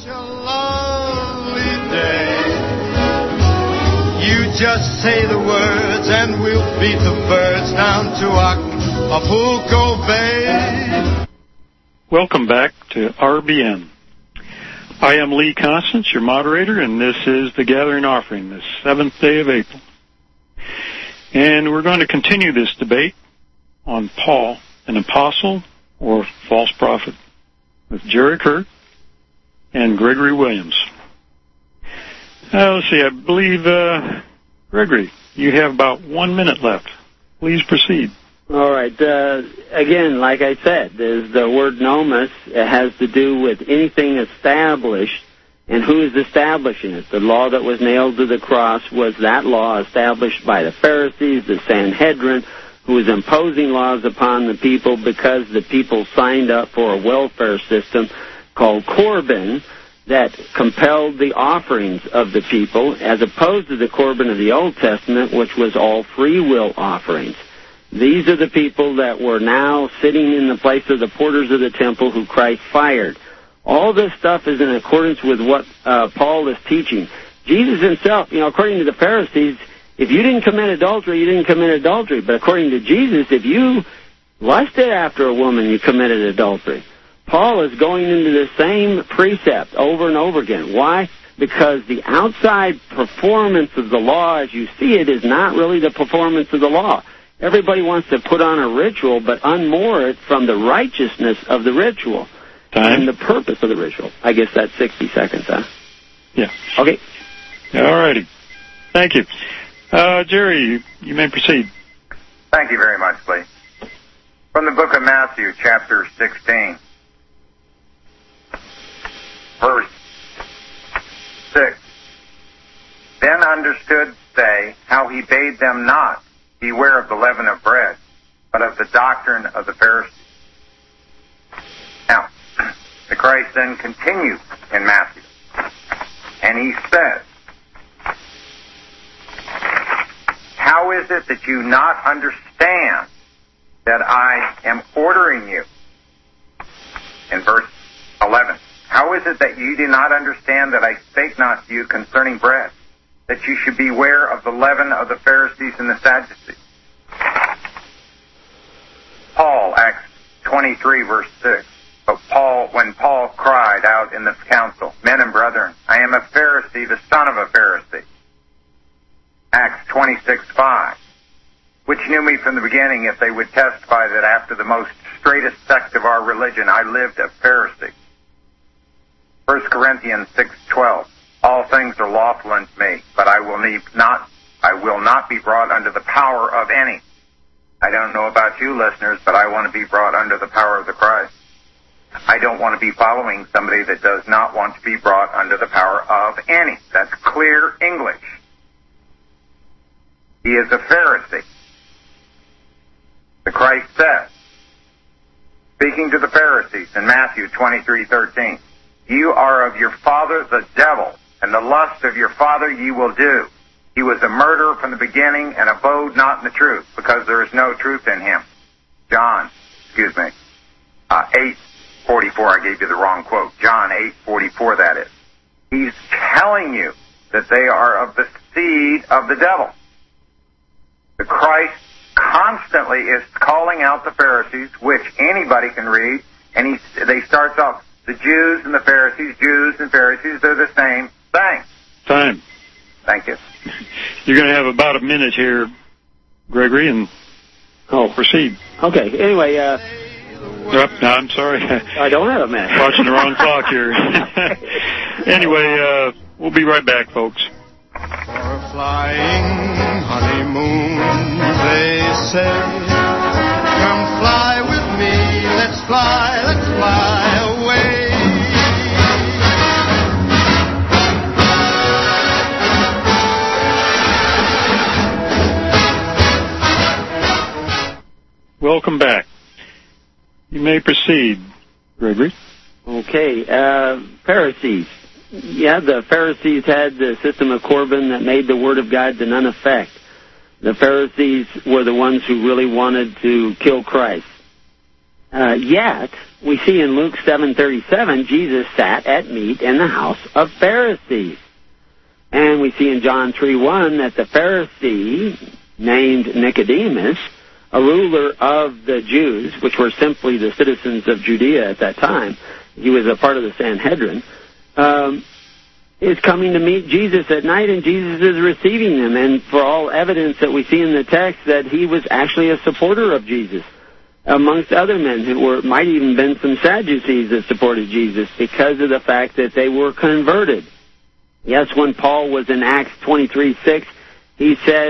You just say the words and we'll beat the birds down to Acapulco Bay. Welcome back to R B N. I am Lee Constance, your moderator, and this is the Gathering Offering, the seventh day of April. And we're going to continue this debate on Paul, an apostle or false prophet, with Jerry Kirk and Gregory Williams. Uh, let's see, I believe, uh, Gregory, you have about one minute left. Please proceed. All right. Uh, again, like I said, there's the word nomos. It has to do with anything established, and who is establishing it. The law that was nailed to the cross was that law established by the Pharisees, the Sanhedrin, who was imposing laws upon the people because the people signed up for a welfare system called Corban that compelled the offerings of the people, as opposed to the Corban of the Old Testament, which was all free will offerings. These are the people that were now sitting in the place of the porters of the temple who Christ fired. All this stuff is in accordance with what uh, Paul is teaching. Jesus himself, you know, according to the Pharisees, if you didn't commit adultery, you didn't commit adultery. But according to Jesus, if you lusted after a woman, you committed adultery. Paul is going into the same precept over and over again. Why? Because the outside performance of the law, as you see it, is not really the performance of the law. Everybody wants to put on a ritual, but unmoor it from the righteousness of the ritual. Time. And the purpose of the ritual. I guess that's sixty seconds, huh? Yeah. Okay. All righty. Thank you. Uh, Jerry, you, you may proceed. Thank you very much, Lee. From the book of Matthew, chapter sixteen, verse six. Then understood they how he bade them not beware of the leaven of bread, but of the doctrine of the Pharisees. Now, the Christ then continues in Matthew, and he says, how is it that you not understand that I am ordering you? In verse eleven, how is it that you do not understand that I spake not to you concerning bread, that you should beware of the leaven of the Pharisees and the Sadducees? Paul, Acts twenty-three, verse six. But Paul, when Paul cried out in the council, men and brethren, I am a Pharisee, the son of a Pharisee. Acts twenty-six, five. Which knew me from the beginning, if they would testify that after the most straightest sect of our religion, I lived a Pharisee. First Corinthians six, twelve. All things are lawful unto me, but I will need not, I will not be brought under the power of any. I don't know about you listeners, but I want to be brought under the power of the Christ. I don't want to be following somebody that does not want to be brought under the power of any. That's clear English. He is a Pharisee. The Christ says, speaking to the Pharisees in Matthew twenty-three, thirteen, you are of your father the devil, and the lust of your father ye will do. He was a murderer from the beginning and abode not in the truth, because there is no truth in him. John, excuse me, uh, eight forty-four, I gave you the wrong quote. John eight forty-four, that is. He's telling you that they are of the seed of the devil. The Christ constantly is calling out the Pharisees, which anybody can read, and he, they starts off, the Jews and the Pharisees, Jews and Pharisees, they're the same thing. Time. Thank you. You're going to have about a minute here, Gregory, and oh, proceed. Okay. Anyway, uh... Yep, no, I'm sorry. I don't have a minute. Watching the wrong clock here. Anyway, uh, we'll be right back, folks. For a flying honeymoon, they say, come fly with me, let's fly, let's fly away. Welcome back. You may proceed, Gregory. Okay, uh, Pharisees. Yeah, the Pharisees had the system of Corban that made the Word of God to none effect. The Pharisees were the ones who really wanted to kill Christ. Uh, yet, we see in Luke seven thirty-seven, Jesus sat at meat in the house of Pharisees. And we see in John three one that the Pharisee, named Nicodemus, a ruler of the Jews, which were simply the citizens of Judea at that time, he was a part of the Sanhedrin, um, is coming to meet Jesus at night, and Jesus is receiving them. And for all evidence that we see in the text, that he was actually a supporter of Jesus, amongst other men who were, might even been some Sadducees that supported Jesus because of the fact that they were converted. Yes, when Paul was in Acts twenty-three six, he says,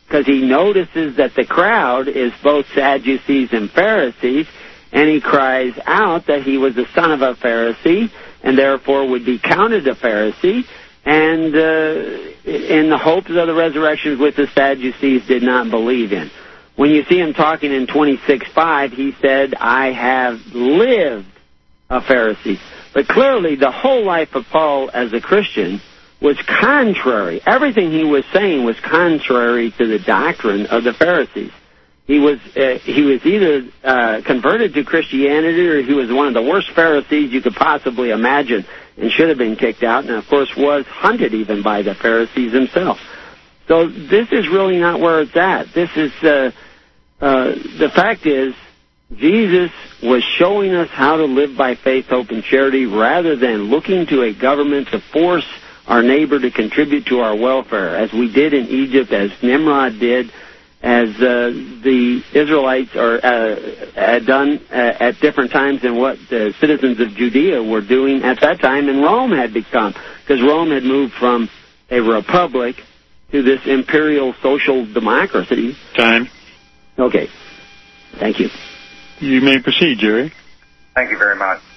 because he notices that the crowd is both Sadducees and Pharisees, and he cries out that he was the son of a Pharisee and therefore would be counted a Pharisee, and uh, in the hopes of the resurrection, which the Sadducees did not believe in. When you see him talking in twenty-six five, he said, I have lived a Pharisee. But clearly, the whole life of Paul as a Christian was contrary. Everything he was saying was contrary to the doctrine of the Pharisees. He was uh, he was either uh, converted to Christianity, or he was one of the worst Pharisees you could possibly imagine, and should have been kicked out, and of course was hunted even by the Pharisees themselves. So this is really not where it's at. This is uh, uh, the fact is, Jesus was showing us how to live by faith, hope, and charity, rather than looking to a government to force our neighbor to contribute to our welfare, as we did in Egypt, as Nimrod did, as uh, the Israelites are, uh, had done uh, at different times, and what the citizens of Judea were doing at that time, and Rome had become, because Rome had moved from a republic to this imperial social democracy. Time. Okay. Thank you. You may proceed, Jerry. Thank you very much.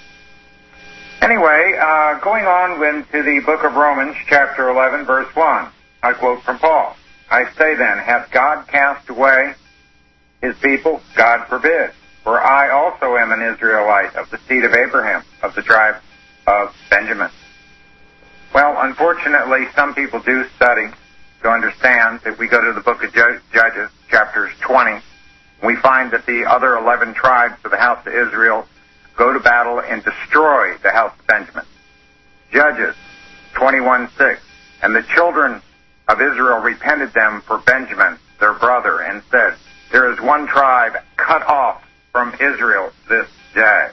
Anyway, uh, going on into the book of Romans, chapter eleven, verse one, I quote from Paul. I say then, hath God cast away his people? God forbid. For I also am an Israelite of the seed of Abraham, of the tribe of Benjamin. Well, unfortunately, some people do study to understand that we go to the book of Judges, chapters twenty, we find that the other eleven tribes of the house of Israel go to battle and destroy the house of Benjamin. Judges twenty-one six, and the children of Israel repented them for Benjamin, their brother, and said, there is one tribe cut off from Israel this day.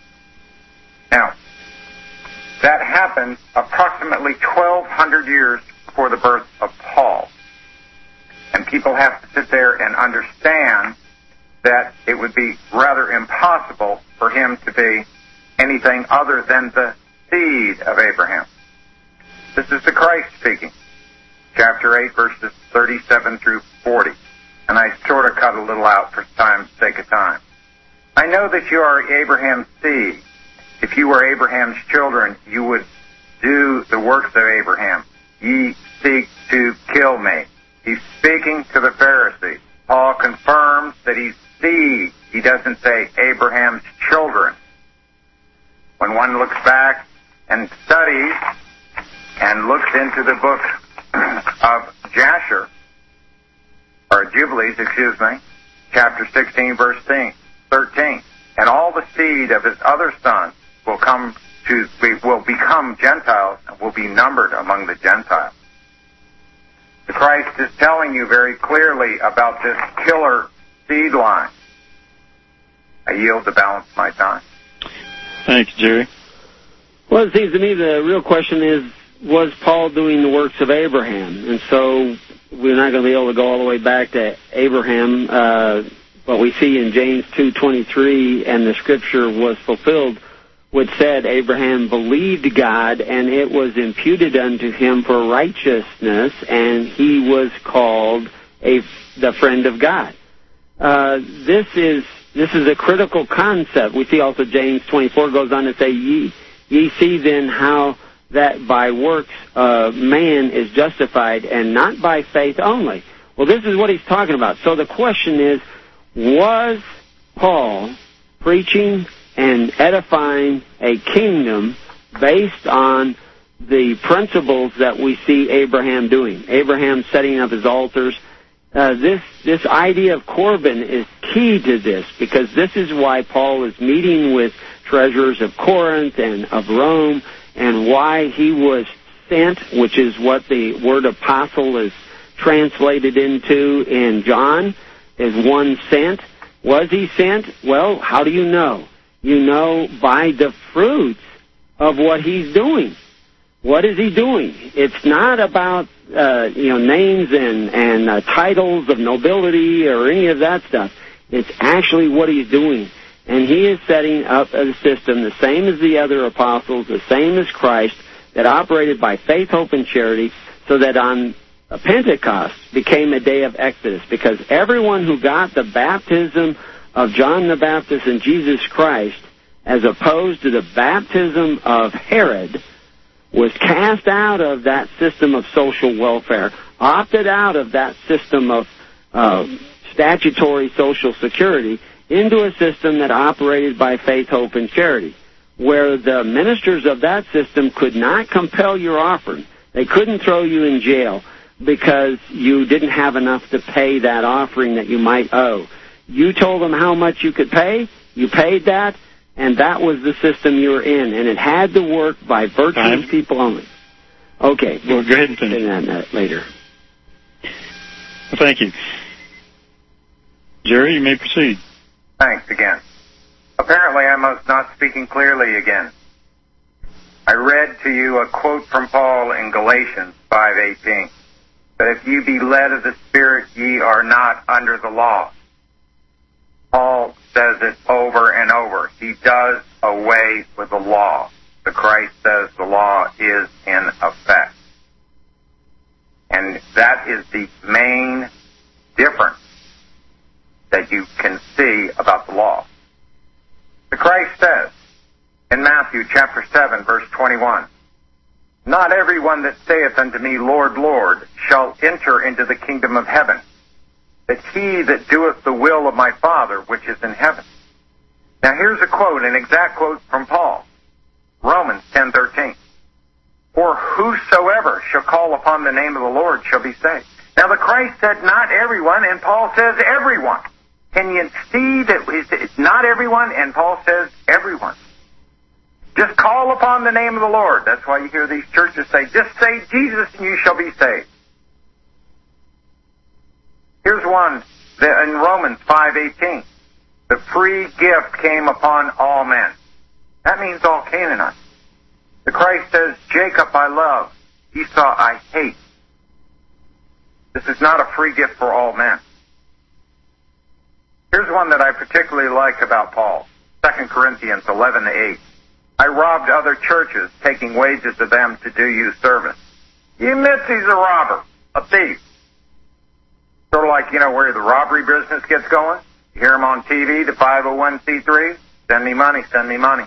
Now, that happened approximately twelve hundred years before the birth of Paul. And people have to sit there and understand that it would be rather impossible for him to be anything other than the seed of Abraham. This is the Christ speaking. Chapter eight, verses thirty-seven through forty. And I sort of cut a little out for time's sake of time. I know that you are Abraham's seed. If you were Abraham's children, you would do the works of Abraham. Ye seek to kill me. He's speaking to the Pharisees. Paul confirms that he's seed. He doesn't say Abraham's children. When one looks back and studies and looks into the book of Jasher, or Jubilees, excuse me, chapter sixteen, verse thirteen, and all the seed of his other sons will come to be, will become Gentiles and will be numbered among the Gentiles. The Christ is telling you very clearly about this killer seed line. I yield to balance my time. Thanks, Jerry. Well, it seems to me the real question is, was Paul doing the works of Abraham? And so we're not going to be able to go all the way back to Abraham. Uh, what we see in James two twenty-three, and the scripture was fulfilled, which said Abraham believed God, and it was imputed unto him for righteousness, and he was called a the friend of God. Uh, this is this is a critical concept. We see also James twenty-four goes on to say, Ye, ye see then how that by works uh, man is justified, and not by faith only. Well, this is what he's talking about. So the question is, was Paul preaching and edifying a kingdom based on the principles that we see Abraham doing? Abraham setting up his altars. Uh, this this idea of Corban is key to this, because this is why Paul is meeting with treasurers of Corinth and of Rome, and why he was sent, which is what the word apostle is translated into in John, is one sent. Was he sent? Well, how do you know? You know by the fruits of what he's doing. What is he doing? It's not about uh, you know names and and uh, titles of nobility or any of that stuff. It's actually what he's doing, and he is setting up a system the same as the other apostles, the same as Christ, that operated by faith, hope, and charity, so that on uh, Pentecost became a day of Exodus, because everyone who got the baptism of John the Baptist and Jesus Christ, as opposed to the baptism of Herod, was cast out of that system of social welfare, opted out of that system of uh, statutory Social Security, into a system that operated by faith, hope, and charity, where the ministers of that system could not compel your offering. They couldn't throw you in jail because you didn't have enough to pay that offering that you might owe. You told them how much you could pay, you paid that, and that was the system you were in, and it had to work by virtuous Time. people only. Okay. Well, go ahead and finish. On that later. Well, thank you. Jerry, you may proceed. Thanks again. Apparently I was not speaking clearly again. I read to you a quote from Paul in Galatians five eighteen, that if you be led of the Spirit, ye are not under the law. Paul says it over and over. He does away with the law. The Christ says the law is in effect. And that is the main difference that you can see about the law. The Christ says in Matthew chapter seven, verse twenty-one, not everyone that saith unto me, Lord, Lord, shall enter into the kingdom of heaven, but he that doeth the will of my Father which is in heaven. Now here's a quote, an exact quote from Paul, Romans ten thirteen. For whosoever shall call upon the name of the Lord shall be saved. Now the Christ said not everyone, and Paul says everyone. Can you see that it's not everyone, and Paul says everyone? Just call upon the name of the Lord. That's why you hear these churches say, just say Jesus and you shall be saved. Here's one in Romans five eighteen. The free gift came upon all men. That means all Canaanites. The Christ says, Jacob I love, Esau I hate. This is not a free gift for all men. Here's one that I particularly like about Paul, Second Corinthians eleven eight. I robbed other churches, taking wages of them to do you service. He admits he's a robber, a thief. Sort of like, you know, where the robbery business gets going. You hear him on T V, the five oh one c three. Send me money, send me money.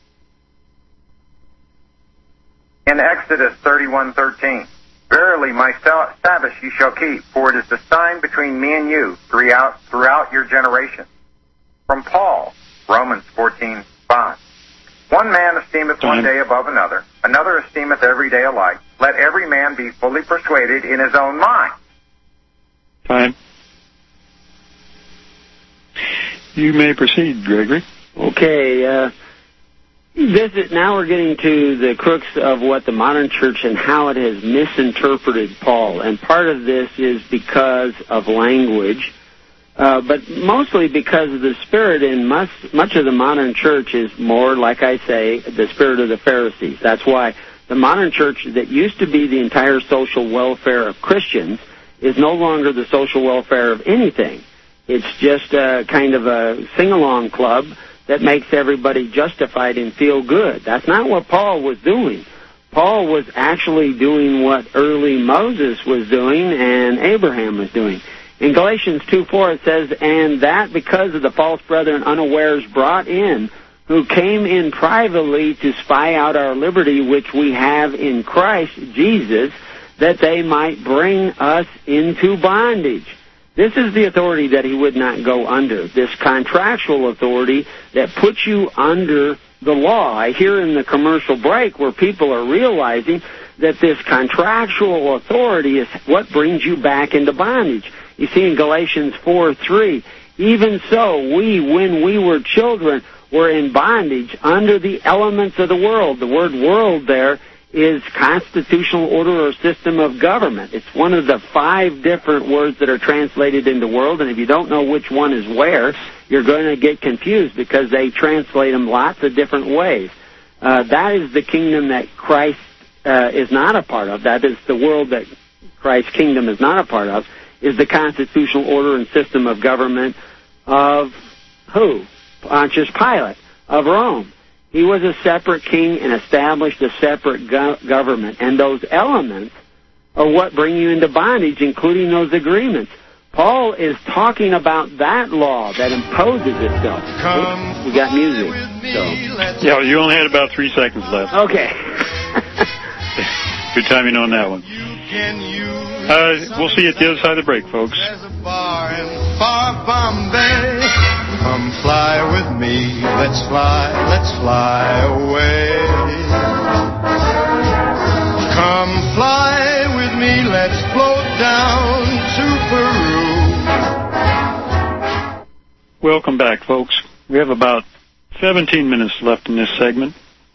In Exodus thirty-one thirteen, verily my Sabbath you shall keep, for it is the sign between me and you throughout, throughout your generation. From Paul, Romans fourteen five. One man esteemeth one day above another, another esteemeth every day alike. Let every man be fully persuaded in his own mind. Time. You may proceed, Gregory. Okay, uh, this is, now we're getting to the crux of what the modern church and how it has misinterpreted Paul. And part of this is because of language, uh, but mostly because of the spirit. In much, much of the modern church is more, like I say, the spirit of the Pharisees. That's why the modern church that used to be the entire social welfare of Christians is no longer the social welfare of anything. It's just a kind of a sing-along club that makes everybody justified and feel good. That's not what Paul was doing. Paul was actually doing what early Moses was doing and Abraham was doing. In Galatians two four it says, and that because of the false brethren unawares brought in, who came in privately to spy out our liberty which we have in Christ Jesus, that they might bring us into bondage. This is the authority that he would not go under, this contractual authority that puts you under the law. I hear in the commercial break where people are realizing that this contractual authority is what brings you back into bondage. You see in Galatians four three, even so we, when we were children, were in bondage under the elements of the world. The word world there is constitutional order or system of government. It's one of the five different words that are translated into world, and if you don't know which one is where, you're going to get confused because they translate them lots of different ways. Uh, that is the kingdom that Christ uh, is not a part of. That is the world that Christ's kingdom is not a part of, is the constitutional order and system of government of who? Pontius Pilate, of Rome. He was a separate king and established a separate go- government. And those elements or what bring you into bondage, including those agreements. Paul is talking about that law that imposes itself. Oops, we got music. So. Yeah, you only had about three seconds left. Okay. Good timing on that one. Uh, we'll see you at the other side of the break, folks. Come fly with me, let's fly, let's fly away. Come fly with me, let's float down to Peru. Welcome back, folks. We have about seventeen minutes left in this segment.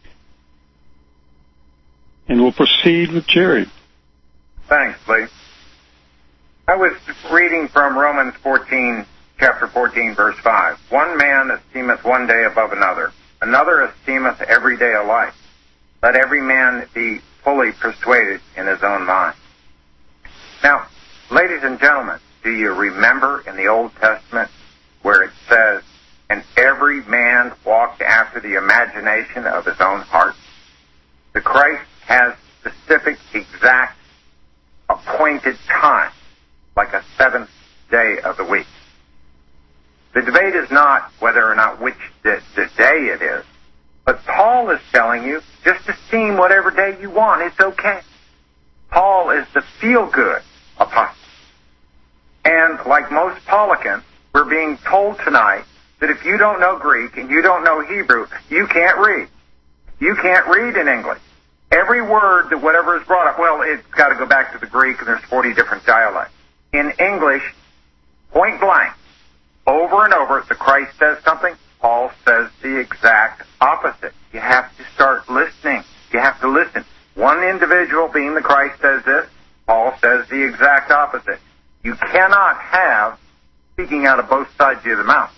And we'll proceed with Jerry. Thanks, Lee. I was reading from Romans fourteen, chapter fourteen, verse five. One man esteemeth one day above another, another esteemeth every day alike. Let every man be fully persuaded in his own mind. Now, ladies and gentlemen, do you remember in the Old Testament where it says, and every man walked after the imagination of his own heart? The Christ has specific, exact, appointed time, like a seventh day of the week. The debate is not whether or not which the, the day it is, but Paul is telling you, just esteem whatever day you want. It's okay. Paul is the feel-good apostle. And like most Paulicans, we're being told tonight that if you don't know Greek and you don't know Hebrew, you can't read. You can't read in English. Every word that whatever is brought up, well, it's got to go back to the Greek, and there's forty different dialects. In English, point blank, over and over, the Christ says something, Paul says the exact opposite. You have to start listening. You have to listen. One individual, being the Christ, says this, Paul says the exact opposite. You cannot have speaking out of both sides of the mouth.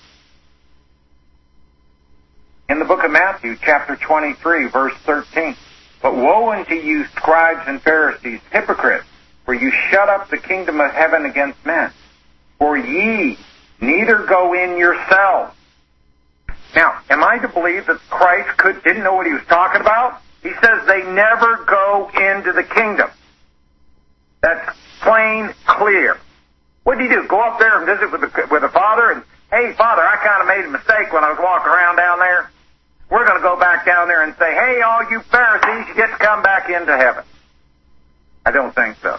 In the book of Matthew, chapter twenty-three, verse thirteen, but woe unto you, scribes and Pharisees, hypocrites, for you shut up the kingdom of heaven against men. For ye neither go in yourselves. Now, am I to believe that Christ could didn't know what he was talking about? He says they never go into the kingdom. That's plain clear. What did he do? Go up there and visit with the, with the Father and, hey, Father, I kind of made a mistake when I was walking around down there. We're going to go back down there and say, hey, all you Pharisees, you get to come back into heaven. I don't think so.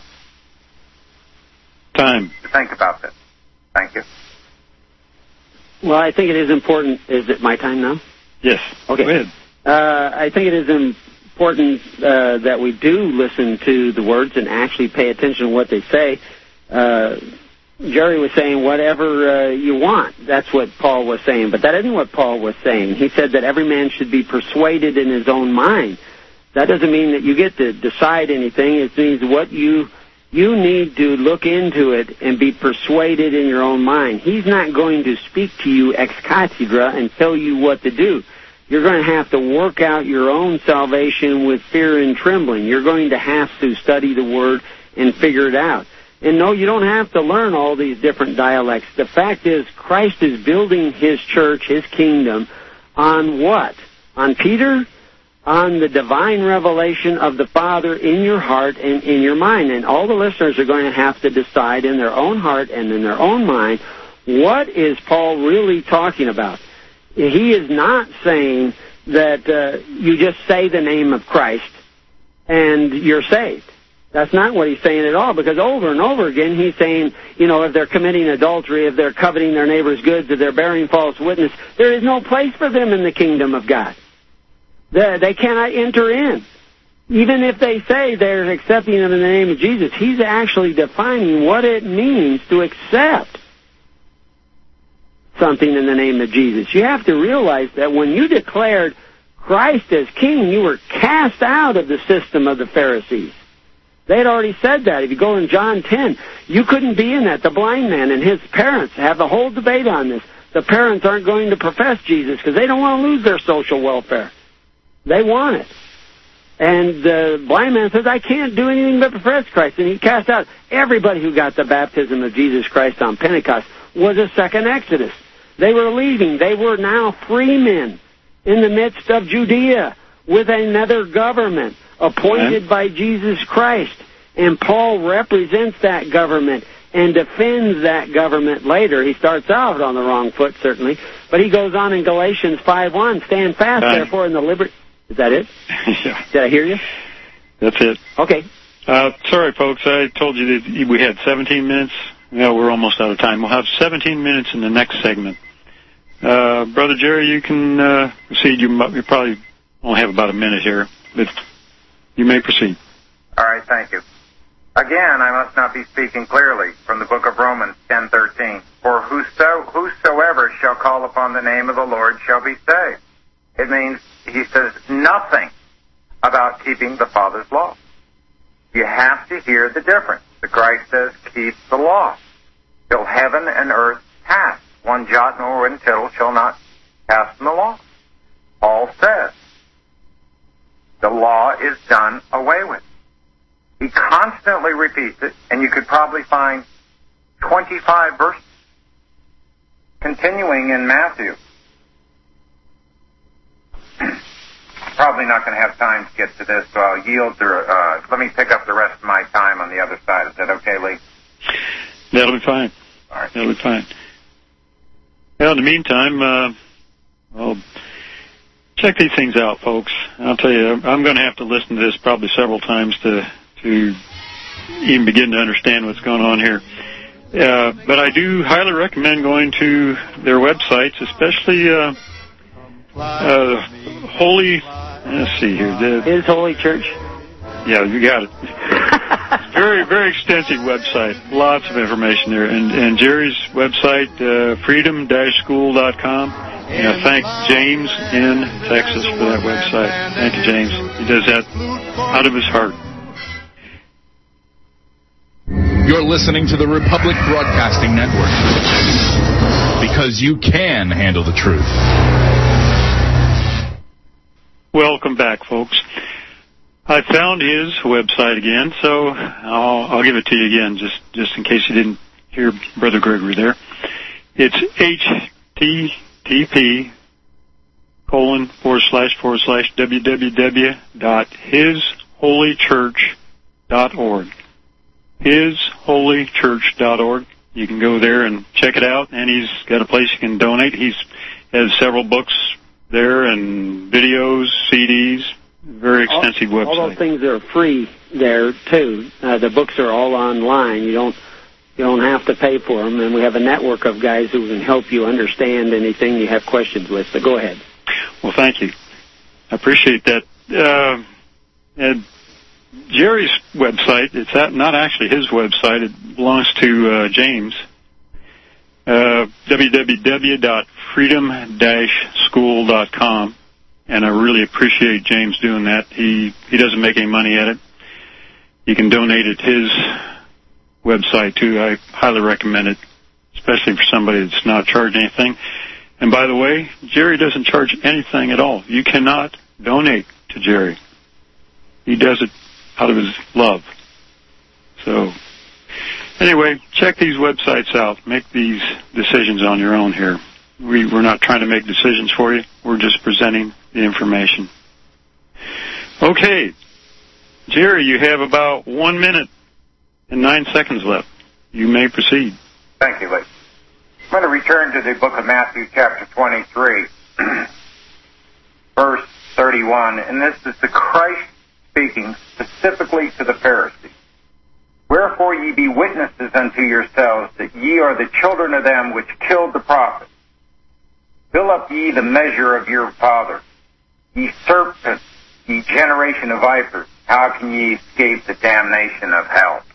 Time. Think about this. Thank you. Well, I think it is important. Is it my time now? Yes. Okay. Go ahead. Uh, I think it is important uh, that we do listen to the words and actually pay attention to what they say. Uh, Jerry was saying whatever uh, you want. That's what Paul was saying. But that isn't what Paul was saying. He said that every man should be persuaded in his own mind. That doesn't mean that you get to decide anything. It means what you you need to look into it and be persuaded in your own mind. He's not going to speak to you ex cathedra and tell you what to do. You're going to have to work out your own salvation with fear and trembling. You're going to have to study the Word and figure it out. And no, you don't have to learn all these different dialects. The fact is, Christ is building His church, His kingdom, on what? On Peter? On the divine revelation of the Father in your heart and in your mind. And all the listeners are going to have to decide in their own heart and in their own mind, what is Paul really talking about? He is not saying that uh, you just say the name of Christ and you're saved. That's not what he's saying at all, because over and over again he's saying, you know, if they're committing adultery, if they're coveting their neighbor's goods, if they're bearing false witness, there is no place for them in the kingdom of God. They, they cannot enter in. Even if they say they're accepting them in the name of Jesus, he's actually defining what it means to accept something in the name of Jesus. You have to realize that when you declared Christ as king, you were cast out of the system of the Pharisees. They had already said that. If you go in John ten, you couldn't be in that. The blind man and his parents have the whole debate on this. The parents aren't going to profess Jesus because they don't want to lose their social welfare. They want it. And the blind man says, I can't do anything but profess Christ. And he cast out everybody who got the baptism of Jesus Christ on Pentecost. Was a second Exodus. They were leaving. They were now free men in the midst of Judea with another government appointed by Jesus Christ. And Paul represents that government and defends that government later. He starts out on the wrong foot, certainly, but he goes on in Galatians five one, stand fast, Right. therefore, in the liberty... Is that it? Yeah. Did I hear you? That's it. Okay. Uh, sorry, folks. I told you that we had seventeen minutes. No, we're almost out of time. We'll have seventeen minutes in the next segment. Uh, Brother Jerry, you can uh, proceed. You, mu- you probably only have about a minute here, but you may proceed. All right, thank you. Again, I must not be speaking clearly from the book of Romans ten thirteen. For whoso, whosoever shall call upon the name of the Lord shall be saved. It means he says nothing about keeping the Father's law. You have to hear the difference. The Christ says, keep the law, till heaven and earth pass. One jot nor one tittle shall not pass from the law. Paul says, the law is done away with. He constantly repeats it, and you could probably find twenty-five verses. Continuing in Matthew. Probably not going to have time to get to this, so I'll yield to, uh, let me pick up the rest of my time on the other side. Is that okay, Lee? That'll be fine. All right. That'll be fine. Well, in the meantime, uh, well, check these things out, folks. I'll tell you, I'm going to have to listen to this probably several times to to even begin to understand what's going on here. Uh, but I do highly recommend going to their websites, especially uh, uh, Holy. Let's see here. The, His Holy Church. yeah, you got it. Very, very extensive website. Lots of information there. And, and Jerry's website, uh, freedom dash school dot com. And I thank James in Texas for that website. Thank you, James. He does that out of his heart. You're listening to the Republic Broadcasting Network, because you can handle the truth. Welcome back, folks. I found his website again, so I'll, I'll give it to you again, just, just in case you didn't hear Brother Gregory there. It's H T T P colon forward slash forward slash www dot his holy church dot org. his holy church dot org. You can go there and check it out, and he's got a place you can donate. He's has several books there and videos, C Ds, very extensive all, website. All those things are free there too. Uh, the books are all online. You don't you don't have to pay for them, and we have a network of guys who can help you understand anything you have questions with. So go ahead. Well, thank you. I appreciate that. Uh, and Jerry's website, it's not actually his website. It belongs to uh, James. Uh, w w w dot freedom dash school dot com. And I really appreciate James doing that. He he doesn't make any money at it. You can donate at his website, too. I highly recommend it, especially for somebody that's not charging anything. And by the way, Jerry doesn't charge anything at all. You cannot donate to Jerry. He does it out of his love. So, anyway, check these websites out. Make these decisions on your own here. We, we're not trying to make decisions for you. We're just presenting the information. Okay. Jerry, you have about one minute and nine seconds left. You may proceed. Thank you, Lee. I'm going to return to the book of Matthew, chapter twenty-three, verse thirty-one, and this is the Christ speaking specifically to the Pharisees. Wherefore ye be witnesses unto yourselves that ye are the children of them which killed the prophets. Fill up ye the measure of your father. Ye serpents, ye generation of vipers, how can ye escape the damnation of hell?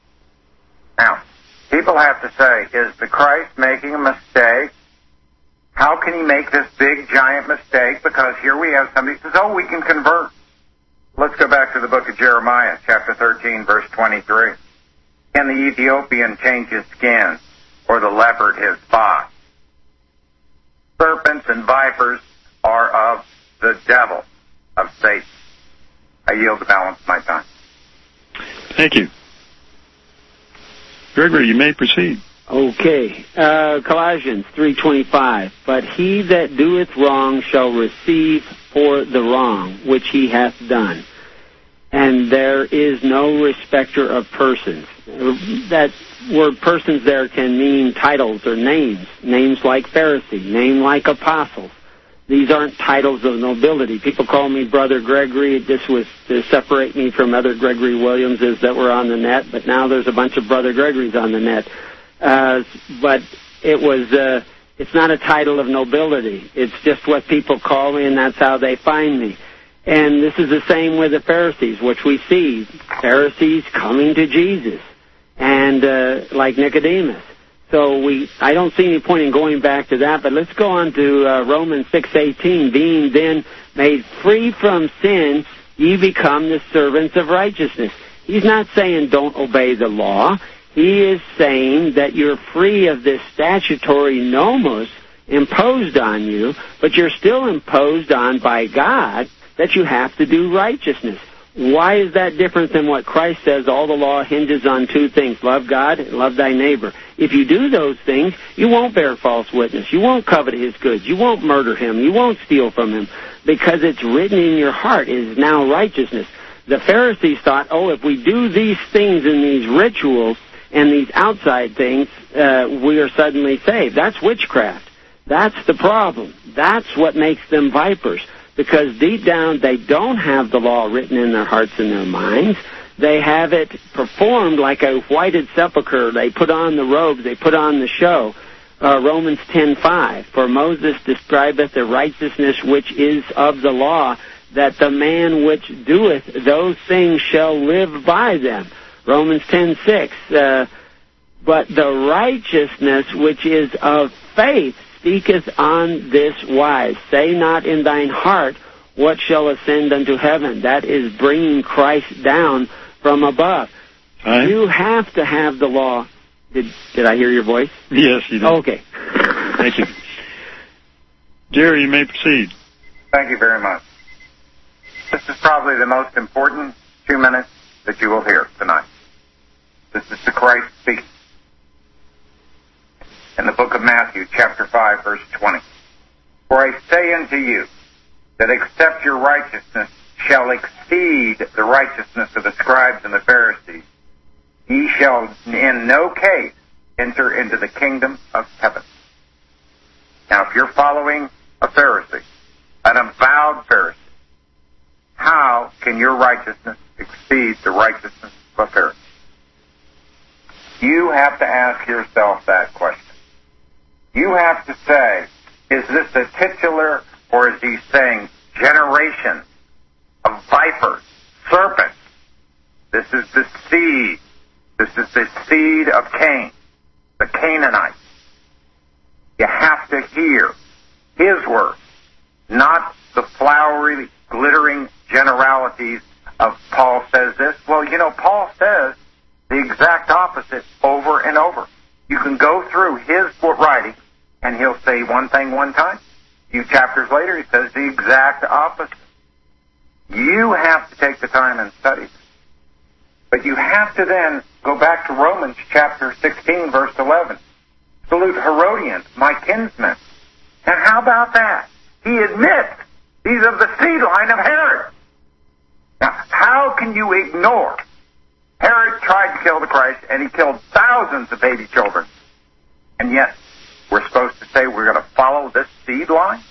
Now, people have to say, is the Christ making a mistake? How can he make this big, giant mistake? Because here we have somebody who says, oh, we can convert. Let's go back to the book of Jeremiah, chapter thirteen, verse twenty-three. Can the Ethiopian change his skin, or the leopard his spot? Serpents and vipers are of the devil, of Satan. I yield the balance of my time. Thank you. Gregory, you may proceed. Okay. Uh, Colossians three twenty-five. But he that doeth wrong shall receive for the wrong which he hath done. and there is no respecter of persons. That word persons there can mean titles or names, names like Pharisee, name like apostle. These aren't titles of nobility. People call me Brother Gregory. This was to separate me from other Gregory Williamses that were on the net, but now there's a bunch of Brother Gregorys on the net. Uh, but it was, uh, it's not a title of nobility. It's just what people call me, and that's how they find me. And this is the same with the Pharisees, which we see. Pharisees coming to Jesus, and uh, like Nicodemus. So we, I don't see any point in going back to that, but let's go on to uh, Romans six eighteen. Being then made free from sin, ye become the servants of righteousness. He's not saying don't obey the law. He is saying that you're free of this statutory nomos imposed on you, but you're still imposed on by God that you have to do righteousness. Why is that different than what Christ says? All the law hinges on two things: love God and love thy neighbor. If you do those things, you won't bear false witness. You won't covet his goods. You won't murder him. You won't steal from him, because it's written in your heart. It is now righteousness. The Pharisees thought, oh, if we do these things in these rituals and these outside things, uh, we are suddenly saved. That's witchcraft. That's the problem. That's what makes them vipers. Because deep down, they don't have the law written in their hearts and their minds. They have it performed like a whited sepulchre. They put on the robes. They put on the show. Uh, Romans ten five. For Moses describeth the righteousness which is of the law, that the man which doeth those things shall live by them. Romans ten six. Uh, but the righteousness which is of faith speaketh on this wise. Say not in thine heart, what shall ascend unto heaven? That is bringing Christ down from above. Right. You have to have the law. Did did I hear your voice? Yes, you did. Oh, okay. Thank you. Jerry, you may proceed. Thank you very much. This is probably the most important two minutes that you will hear tonight. This is the Christ speaking. In the book of Matthew, chapter five, verse twenty. For I say unto you, that except your righteousness shall exceed the righteousness of the scribes and the Pharisees, ye shall in no case enter into the kingdom of heaven. Now, if you're following a Pharisee, an avowed Pharisee, how can your righteousness exceed the righteousness of a Pharisee? You have to ask yourself that question. You have to say, is this a titular, or is he saying generation of vipers, serpents? This is the seed. This is the seed of Cain, the Canaanites. You have to hear his words, not the flowery, glittering generalities of Paul says this. Well, you know, Paul says the exact opposite over and over. You can go through his writing, and he'll say one thing one time. A few chapters later, he says the exact opposite. You have to take the time and study this. But you have to then go back to Romans chapter sixteen, verse eleven. Salute Herodians, my kinsmen. And how about that? He admits he's of the seed line of Herod. Now, how can you ignore? Herod tried to kill the Christ, and he killed thousands of baby children. And yet, we're supposed to say we're going to follow this seed line?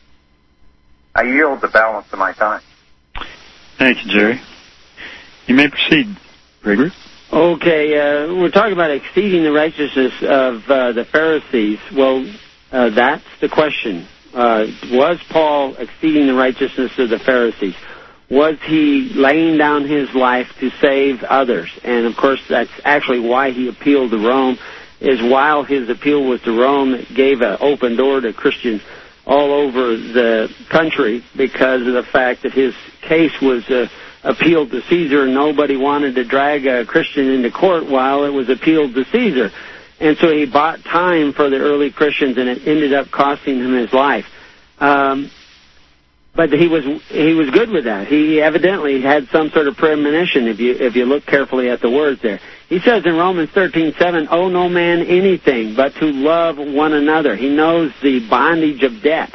I yield the balance of my time. Thank you, Jerry. You may proceed, Gregory. Okay, uh, we're talking about exceeding the righteousness of uh, the Pharisees. Well, uh, that's the question. Uh, was Paul exceeding the righteousness of the Pharisees? Was he laying down his life to save others? And, of course, that's actually why he appealed to Rome, is while his appeal was to Rome, it gave an open door to Christians all over the country because of the fact that his case was uh, appealed to Caesar, and nobody wanted to drag a Christian into court while it was appealed to Caesar. And so he bought time for the early Christians, and it ended up costing him his life. Um, but he was he was good with that. He evidently had some sort of premonition, if you if you look carefully at the words there. He says in Romans thirteen seven, owe no man anything but to love one another. He knows the bondage of debt.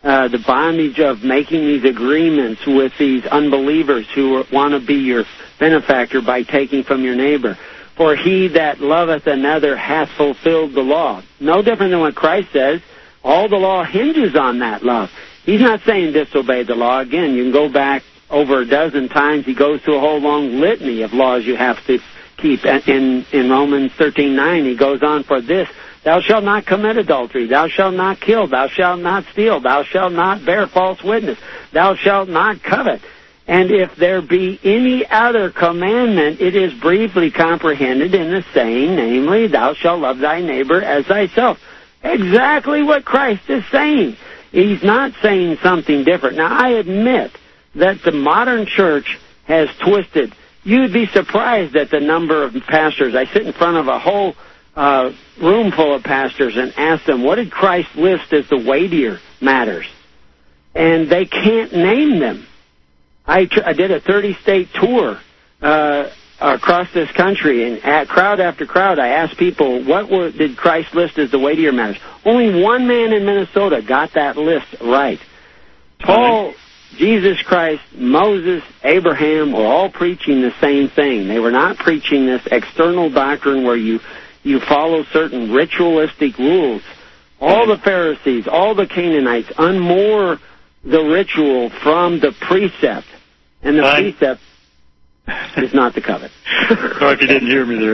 uh, the bondage of making these agreements with these unbelievers who want to be your benefactor by taking from your neighbor. For he that loveth another hath fulfilled the law. No different than what Christ says. All the law hinges on that love. He's not saying disobey the law. Again, you can go back over a dozen times. He goes through a whole long litany of laws you have to keep. In, in Romans thirteen nine, he goes on, for this, thou shalt not commit adultery, thou shalt not kill, thou shalt not steal, thou shalt not bear false witness, thou shalt not covet. And if there be any other commandment, it is briefly comprehended in the saying, namely, thou shalt love thy neighbor as thyself. Exactly what Christ is saying. He's not saying something different. Now, I admit that the modern church has twisted. You'd be surprised at the number of pastors. I sit in front of a whole uh, room full of pastors and ask them, what did Christ list as the weightier matters? And they can't name them. I, tr- I did a thirty-state tour uh, across this country, and at crowd after crowd, I asked people, what were, did Christ list as the weightier matters? Only one man in Minnesota got that list right. Paul, Jesus Christ, Moses, Abraham were all preaching the same thing. They were not preaching this external doctrine where you, you follow certain ritualistic rules. All the Pharisees, all the Canaanites unmoor the ritual from the precept. And the Fine. precept is not to covet. Sorry if you didn't hear me there.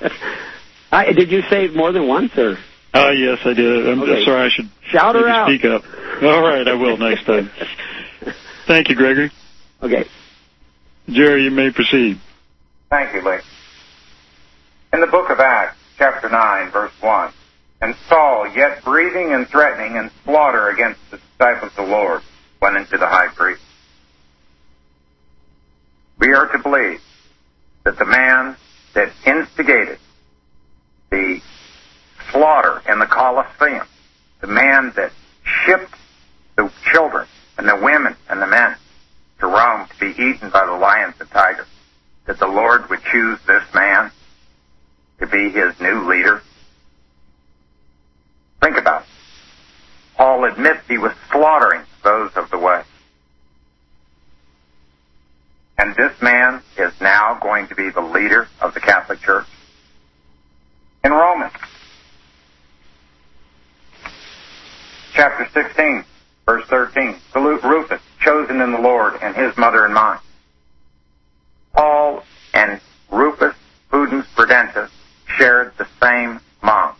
I, did you say it more than once, or? Oh, uh, yes, I did. I'm Okay. sorry, I should Shout her out. speak up. All right, I will next time. Thank you, Gregory. Okay. Jerry, you may proceed. Thank you, Lee. In the book of Acts, chapter nine, verse one, and Saul, yet breathing and threatening and slaughter against the disciples of the Lord, went into the high priest. We are to believe that the man that instigated the slaughter in the Colosseum, the man that shipped the children and the women and the men to Rome to be eaten by the lions and tigers, that the Lord would choose this man to be his new leader? Think about it. Paul admits he was slaughtering those of the way. And this man is now going to be the leader of the Catholic Church. In Romans, chapter sixteen, verse thirteen, salute Rufus, chosen in the Lord, and his mother and mine. Paul and Rufus Pudens Prudentus shared the same mom.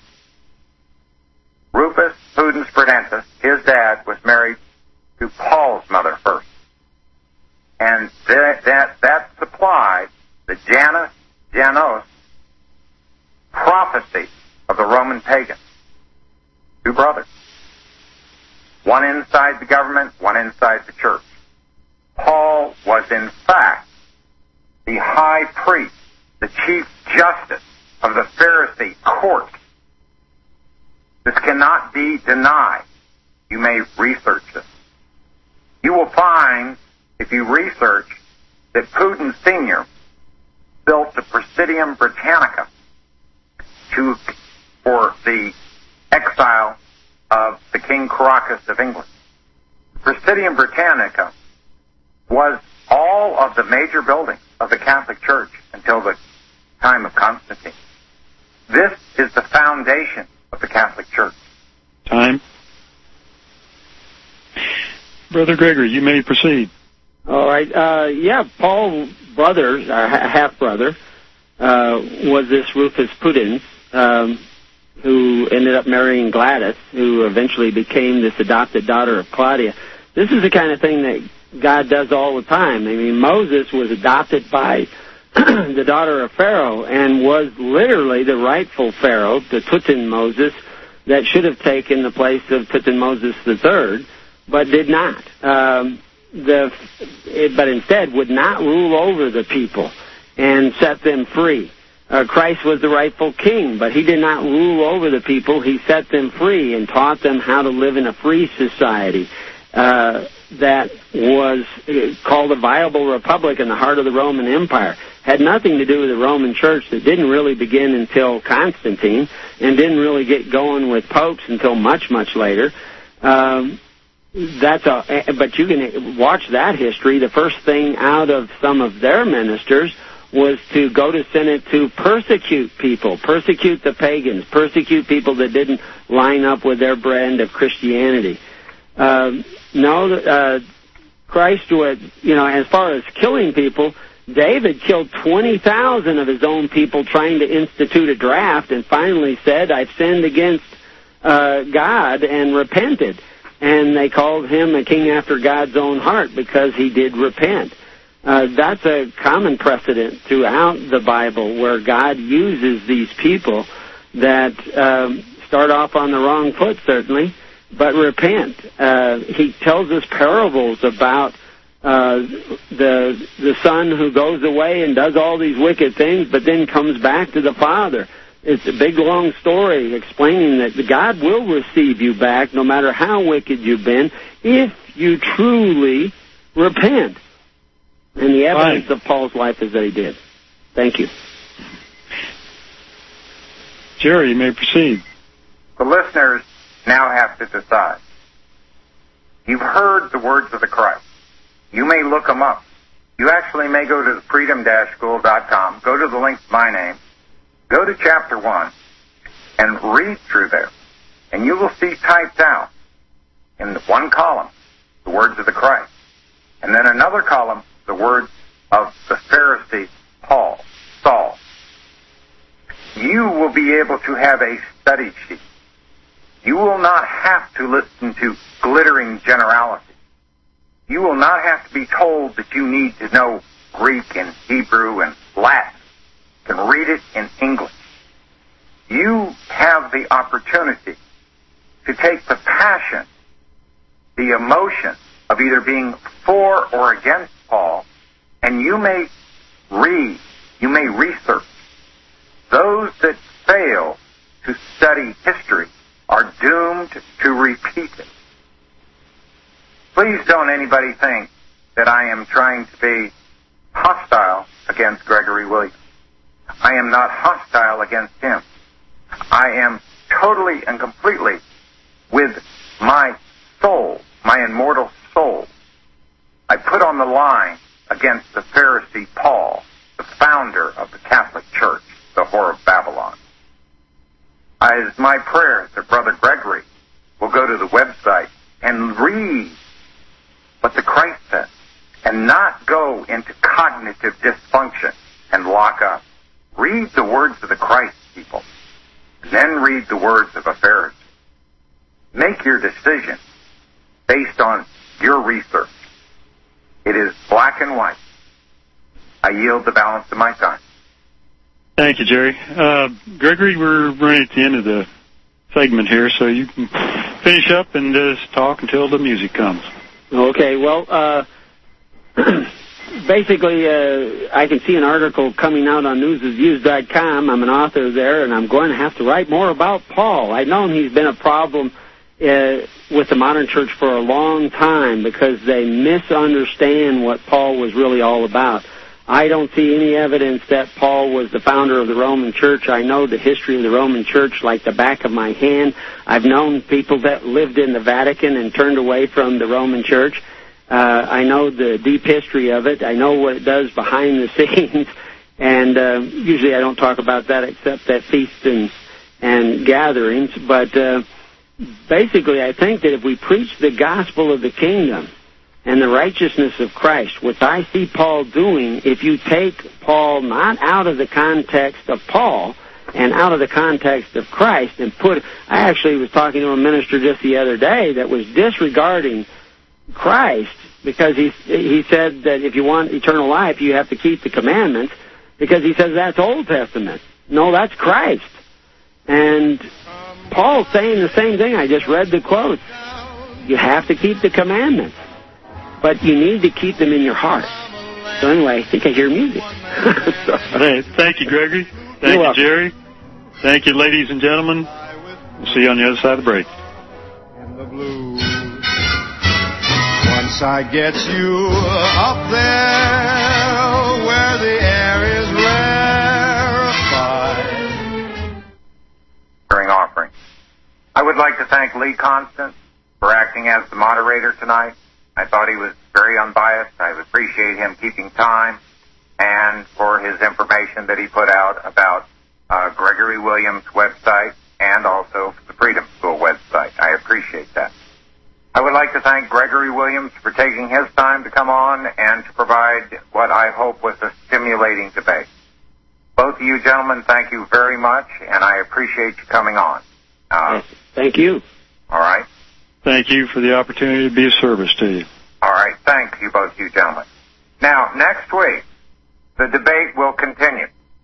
Rufus Pudens Prudentus, his dad, was married to Paul's mother first. And that, that, that supplied the Janus, Janos prophecy of the Roman pagans. Two brothers. One inside the government, one inside the church. Paul was in fact the high priest, the chief justice of the Pharisee court. This cannot be denied. You may research this. You will find, if you research, that Putin Senior built the Presidium Britannica to, for the exile of the King Caracas of England. Presidium Britannica was all of the major buildings of the Catholic Church until the time of Constantine. This is the foundation of the Catholic Church. Time. Brother Gregory, you may proceed. All right. Uh, yeah, Paul's brother, uh, half-brother, uh, was this Rufus Pudens, um, who ended up marrying Gladys, who eventually became this adopted daughter of Claudia. This is the kind of thing that God does all the time. I mean, Moses was adopted by the daughter of Pharaoh and was literally the rightful Pharaoh, the Tutmosis, that should have taken the place of Tutmosis the third, but did not. Um, the, it, but instead would not rule over the people and set them free. Uh, Christ was the rightful king, but he did not rule over the people. He set them free and taught them how to live in a free society uh, that was called a viable republic in the heart of the Roman Empire. Had nothing to do with the Roman Church that didn't really begin until Constantine and didn't really get going with popes until much, much later. Um, that's a. But you can watch that history. The first thing out of some of their ministers was to go to Senate to persecute people, persecute the pagans, persecute people that didn't line up with their brand of Christianity. Uh, no, uh, Christ would, you know, as far as killing people, David killed twenty thousand of his own people trying to institute a draft, and finally said, I've sinned against uh, God, and repented. And they called him a king after God's own heart because he did repent. Uh, that's a common precedent throughout the Bible, where God uses these people that um, start off on the wrong foot, certainly, but repent. Uh, he tells us parables about uh, the the son who goes away and does all these wicked things, but then comes back to the Father. It's a big, long story explaining that God will receive you back, no matter how wicked you've been, if you truly repent. And the evidence Fine. of Paul's life is that he did. Thank you. Jerry, you may proceed. The listeners now have to decide. You've heard the words of the Christ. You may look them up. You actually may go to freedom dash school dot com, go to the link to my name, go to chapter one, and read through there. And you will see typed out in one column the words of the Christ. And then another column, the words of the Pharisee Paul, Saul. You will be able to have a study sheet. You will not have to listen to glittering generalities. You will not have to be told that you need to know Greek and Hebrew and Latin. You can read it in English. You have the opportunity to take the passion, the emotion of either being for or against Paul, and you may read, you may research. Those that fail to study history are doomed to repeat it. Please don't anybody think that I am trying to be hostile against Gregory Williams. I am not hostile against him. I am totally and completely with my soul, my immortal soul. I put on the line against the Pharisee Paul, the founder of the Catholic Church, the whore of Babylon. It is my prayer that Brother Gregory will go to the website and read what the Christ says, and not go into cognitive dysfunction and lock up. Read the words of the Christ, people, and then read the words of a Pharisee. Make your decision based on your research. It is black and white. I yield the balance of my time. Thank you, Jerry. Uh, Gregory, we're running at the end of the segment here, so you can finish up and just talk until the music comes. Okay, well, uh, basically, uh, I can see an article coming out on newses views dot com. I'm an author there, and I'm going to have to write more about Paul. I've known he's been a problem uh, with the modern church for a long time because they misunderstand what Paul was really all about. I don't see any evidence that Paul was the founder of the Roman Church. I know the history of the Roman Church like the back of my hand. I've known people that lived in the Vatican and turned away from the Roman Church. Uh, I know the deep history of it. I know what it does behind the scenes. And uh, usually I don't talk about that except at feasts and, and gatherings. But uh, basically I think that if we preach the gospel of the kingdom and the righteousness of Christ, which I see Paul doing, if you take Paul not out of the context of Paul and out of the context of Christ and put... I actually was talking to a minister just the other day that was disregarding Christ because he, he said that if you want eternal life, you have to keep the commandments, because he says that's Old Testament. No, that's Christ. And Paul's saying the same thing. I just read the quote. You have to keep the commandments, but you need to keep them in your heart. So anyway, I think I hear music. Hey, thank you, Gregory. Thank You're you, welcome. Jerry. Thank you, ladies and gentlemen. We'll see you on the other side of the break. In the blues. Once I get you up there where the air is rarefied. During offering. I would like to thank Lee Constance for acting acting as the moderator tonight. I thought he was very unbiased. I appreciate him keeping time and for his information that he put out about uh, Gregory Williams' website and also the Freedom School website. I appreciate that. I would like to thank Gregory Williams for taking his time to come on and to provide what I hope was a stimulating debate. Both of you gentlemen, thank you very much, and I appreciate you coming on. Uh, Thank you. All right. Thank you for the opportunity to be of service to you. All right. Thank you, both you gentlemen. Now, next week, the debate will continue.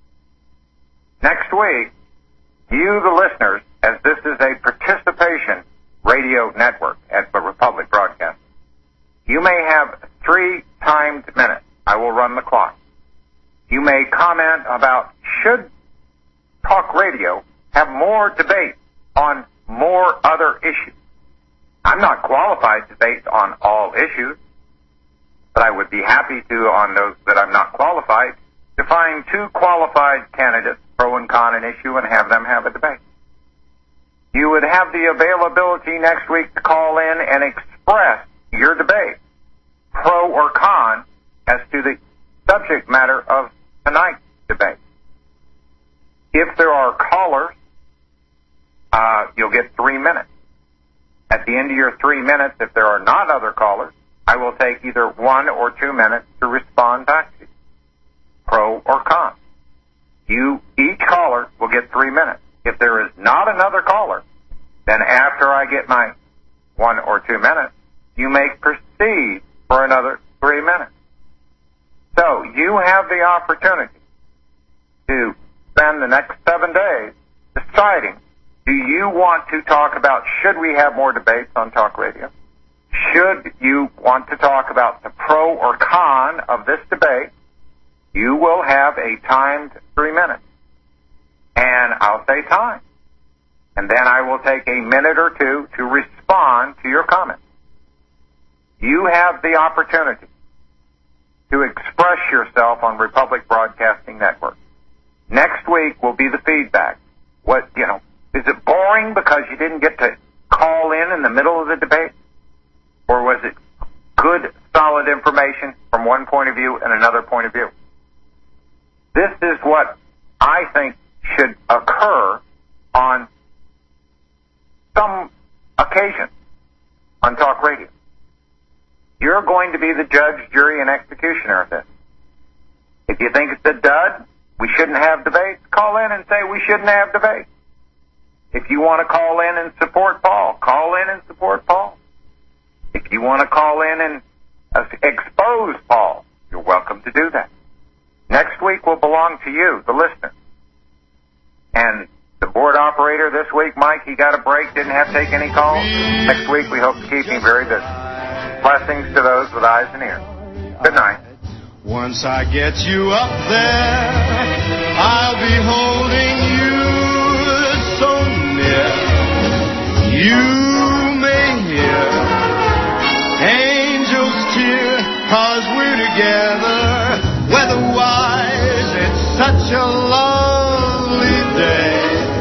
Next week, you, the listeners, as this is a participation radio network at the Republic Broadcasting, you may have three timed minutes. I will run the clock. You may comment about should talk radio have more debate on more other issues. I'm not qualified to debate on all issues, but I would be happy to on those that I'm not qualified to find two qualified candidates, pro and con an issue, and have them have a debate. You would have the availability next week to call in and express your debate, pro or con, as to the subject matter of tonight's debate. If there are callers, uh, you'll get three minutes. At the end of your three minutes, if there are not other callers, I will take either one or two minutes to respond back to you, pro or con. You, each caller, will get three minutes. If there is not another caller, then after I get my one or two minutes, you may proceed for another three minutes. So you have the opportunity to spend the next seven days deciding, do you want to talk about should we have more debates on talk radio? Should you want to talk about the pro or con of this debate? You will have a timed three minutes. And I'll say time. And then I will take a minute or two to respond to your comments. You have the opportunity to express yourself on Republic Broadcasting Network. Next week will be the feedback. What, you know, is it boring because you didn't get to call in in the middle of the debate? Or was it good, solid information from one point of view and another point of view? This is what I think should occur on some occasion on talk radio. You're going to be the judge, jury, and executioner of this. If you think it's a dud, we shouldn't have debates, call in and say we shouldn't have debates. If you want to call in and support Paul, call in and support Paul. If you want to call in and uh, expose Paul, you're welcome to do that. Next week will belong to you, the listener. And the board operator this week, Mike, he got a break, didn't have to take any calls. Next week we hope to keep him very busy. Blessings to those with eyes and ears. Good night. Once I get you up there, I'll be holding you so near. You may hear angels cheer, 'cause we're together. Weather-wise, it's such a lovely day.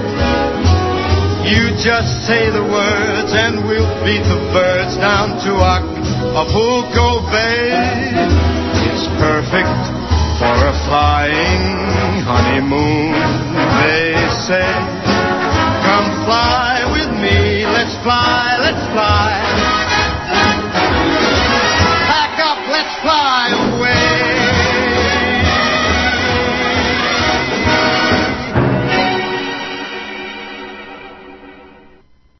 You just say the words and we'll beat the birds down to Acapulco Bay. It's perfect for a flying honeymoon, they say. Come fly with me, let's fly, let's fly. Pack up, let's fly.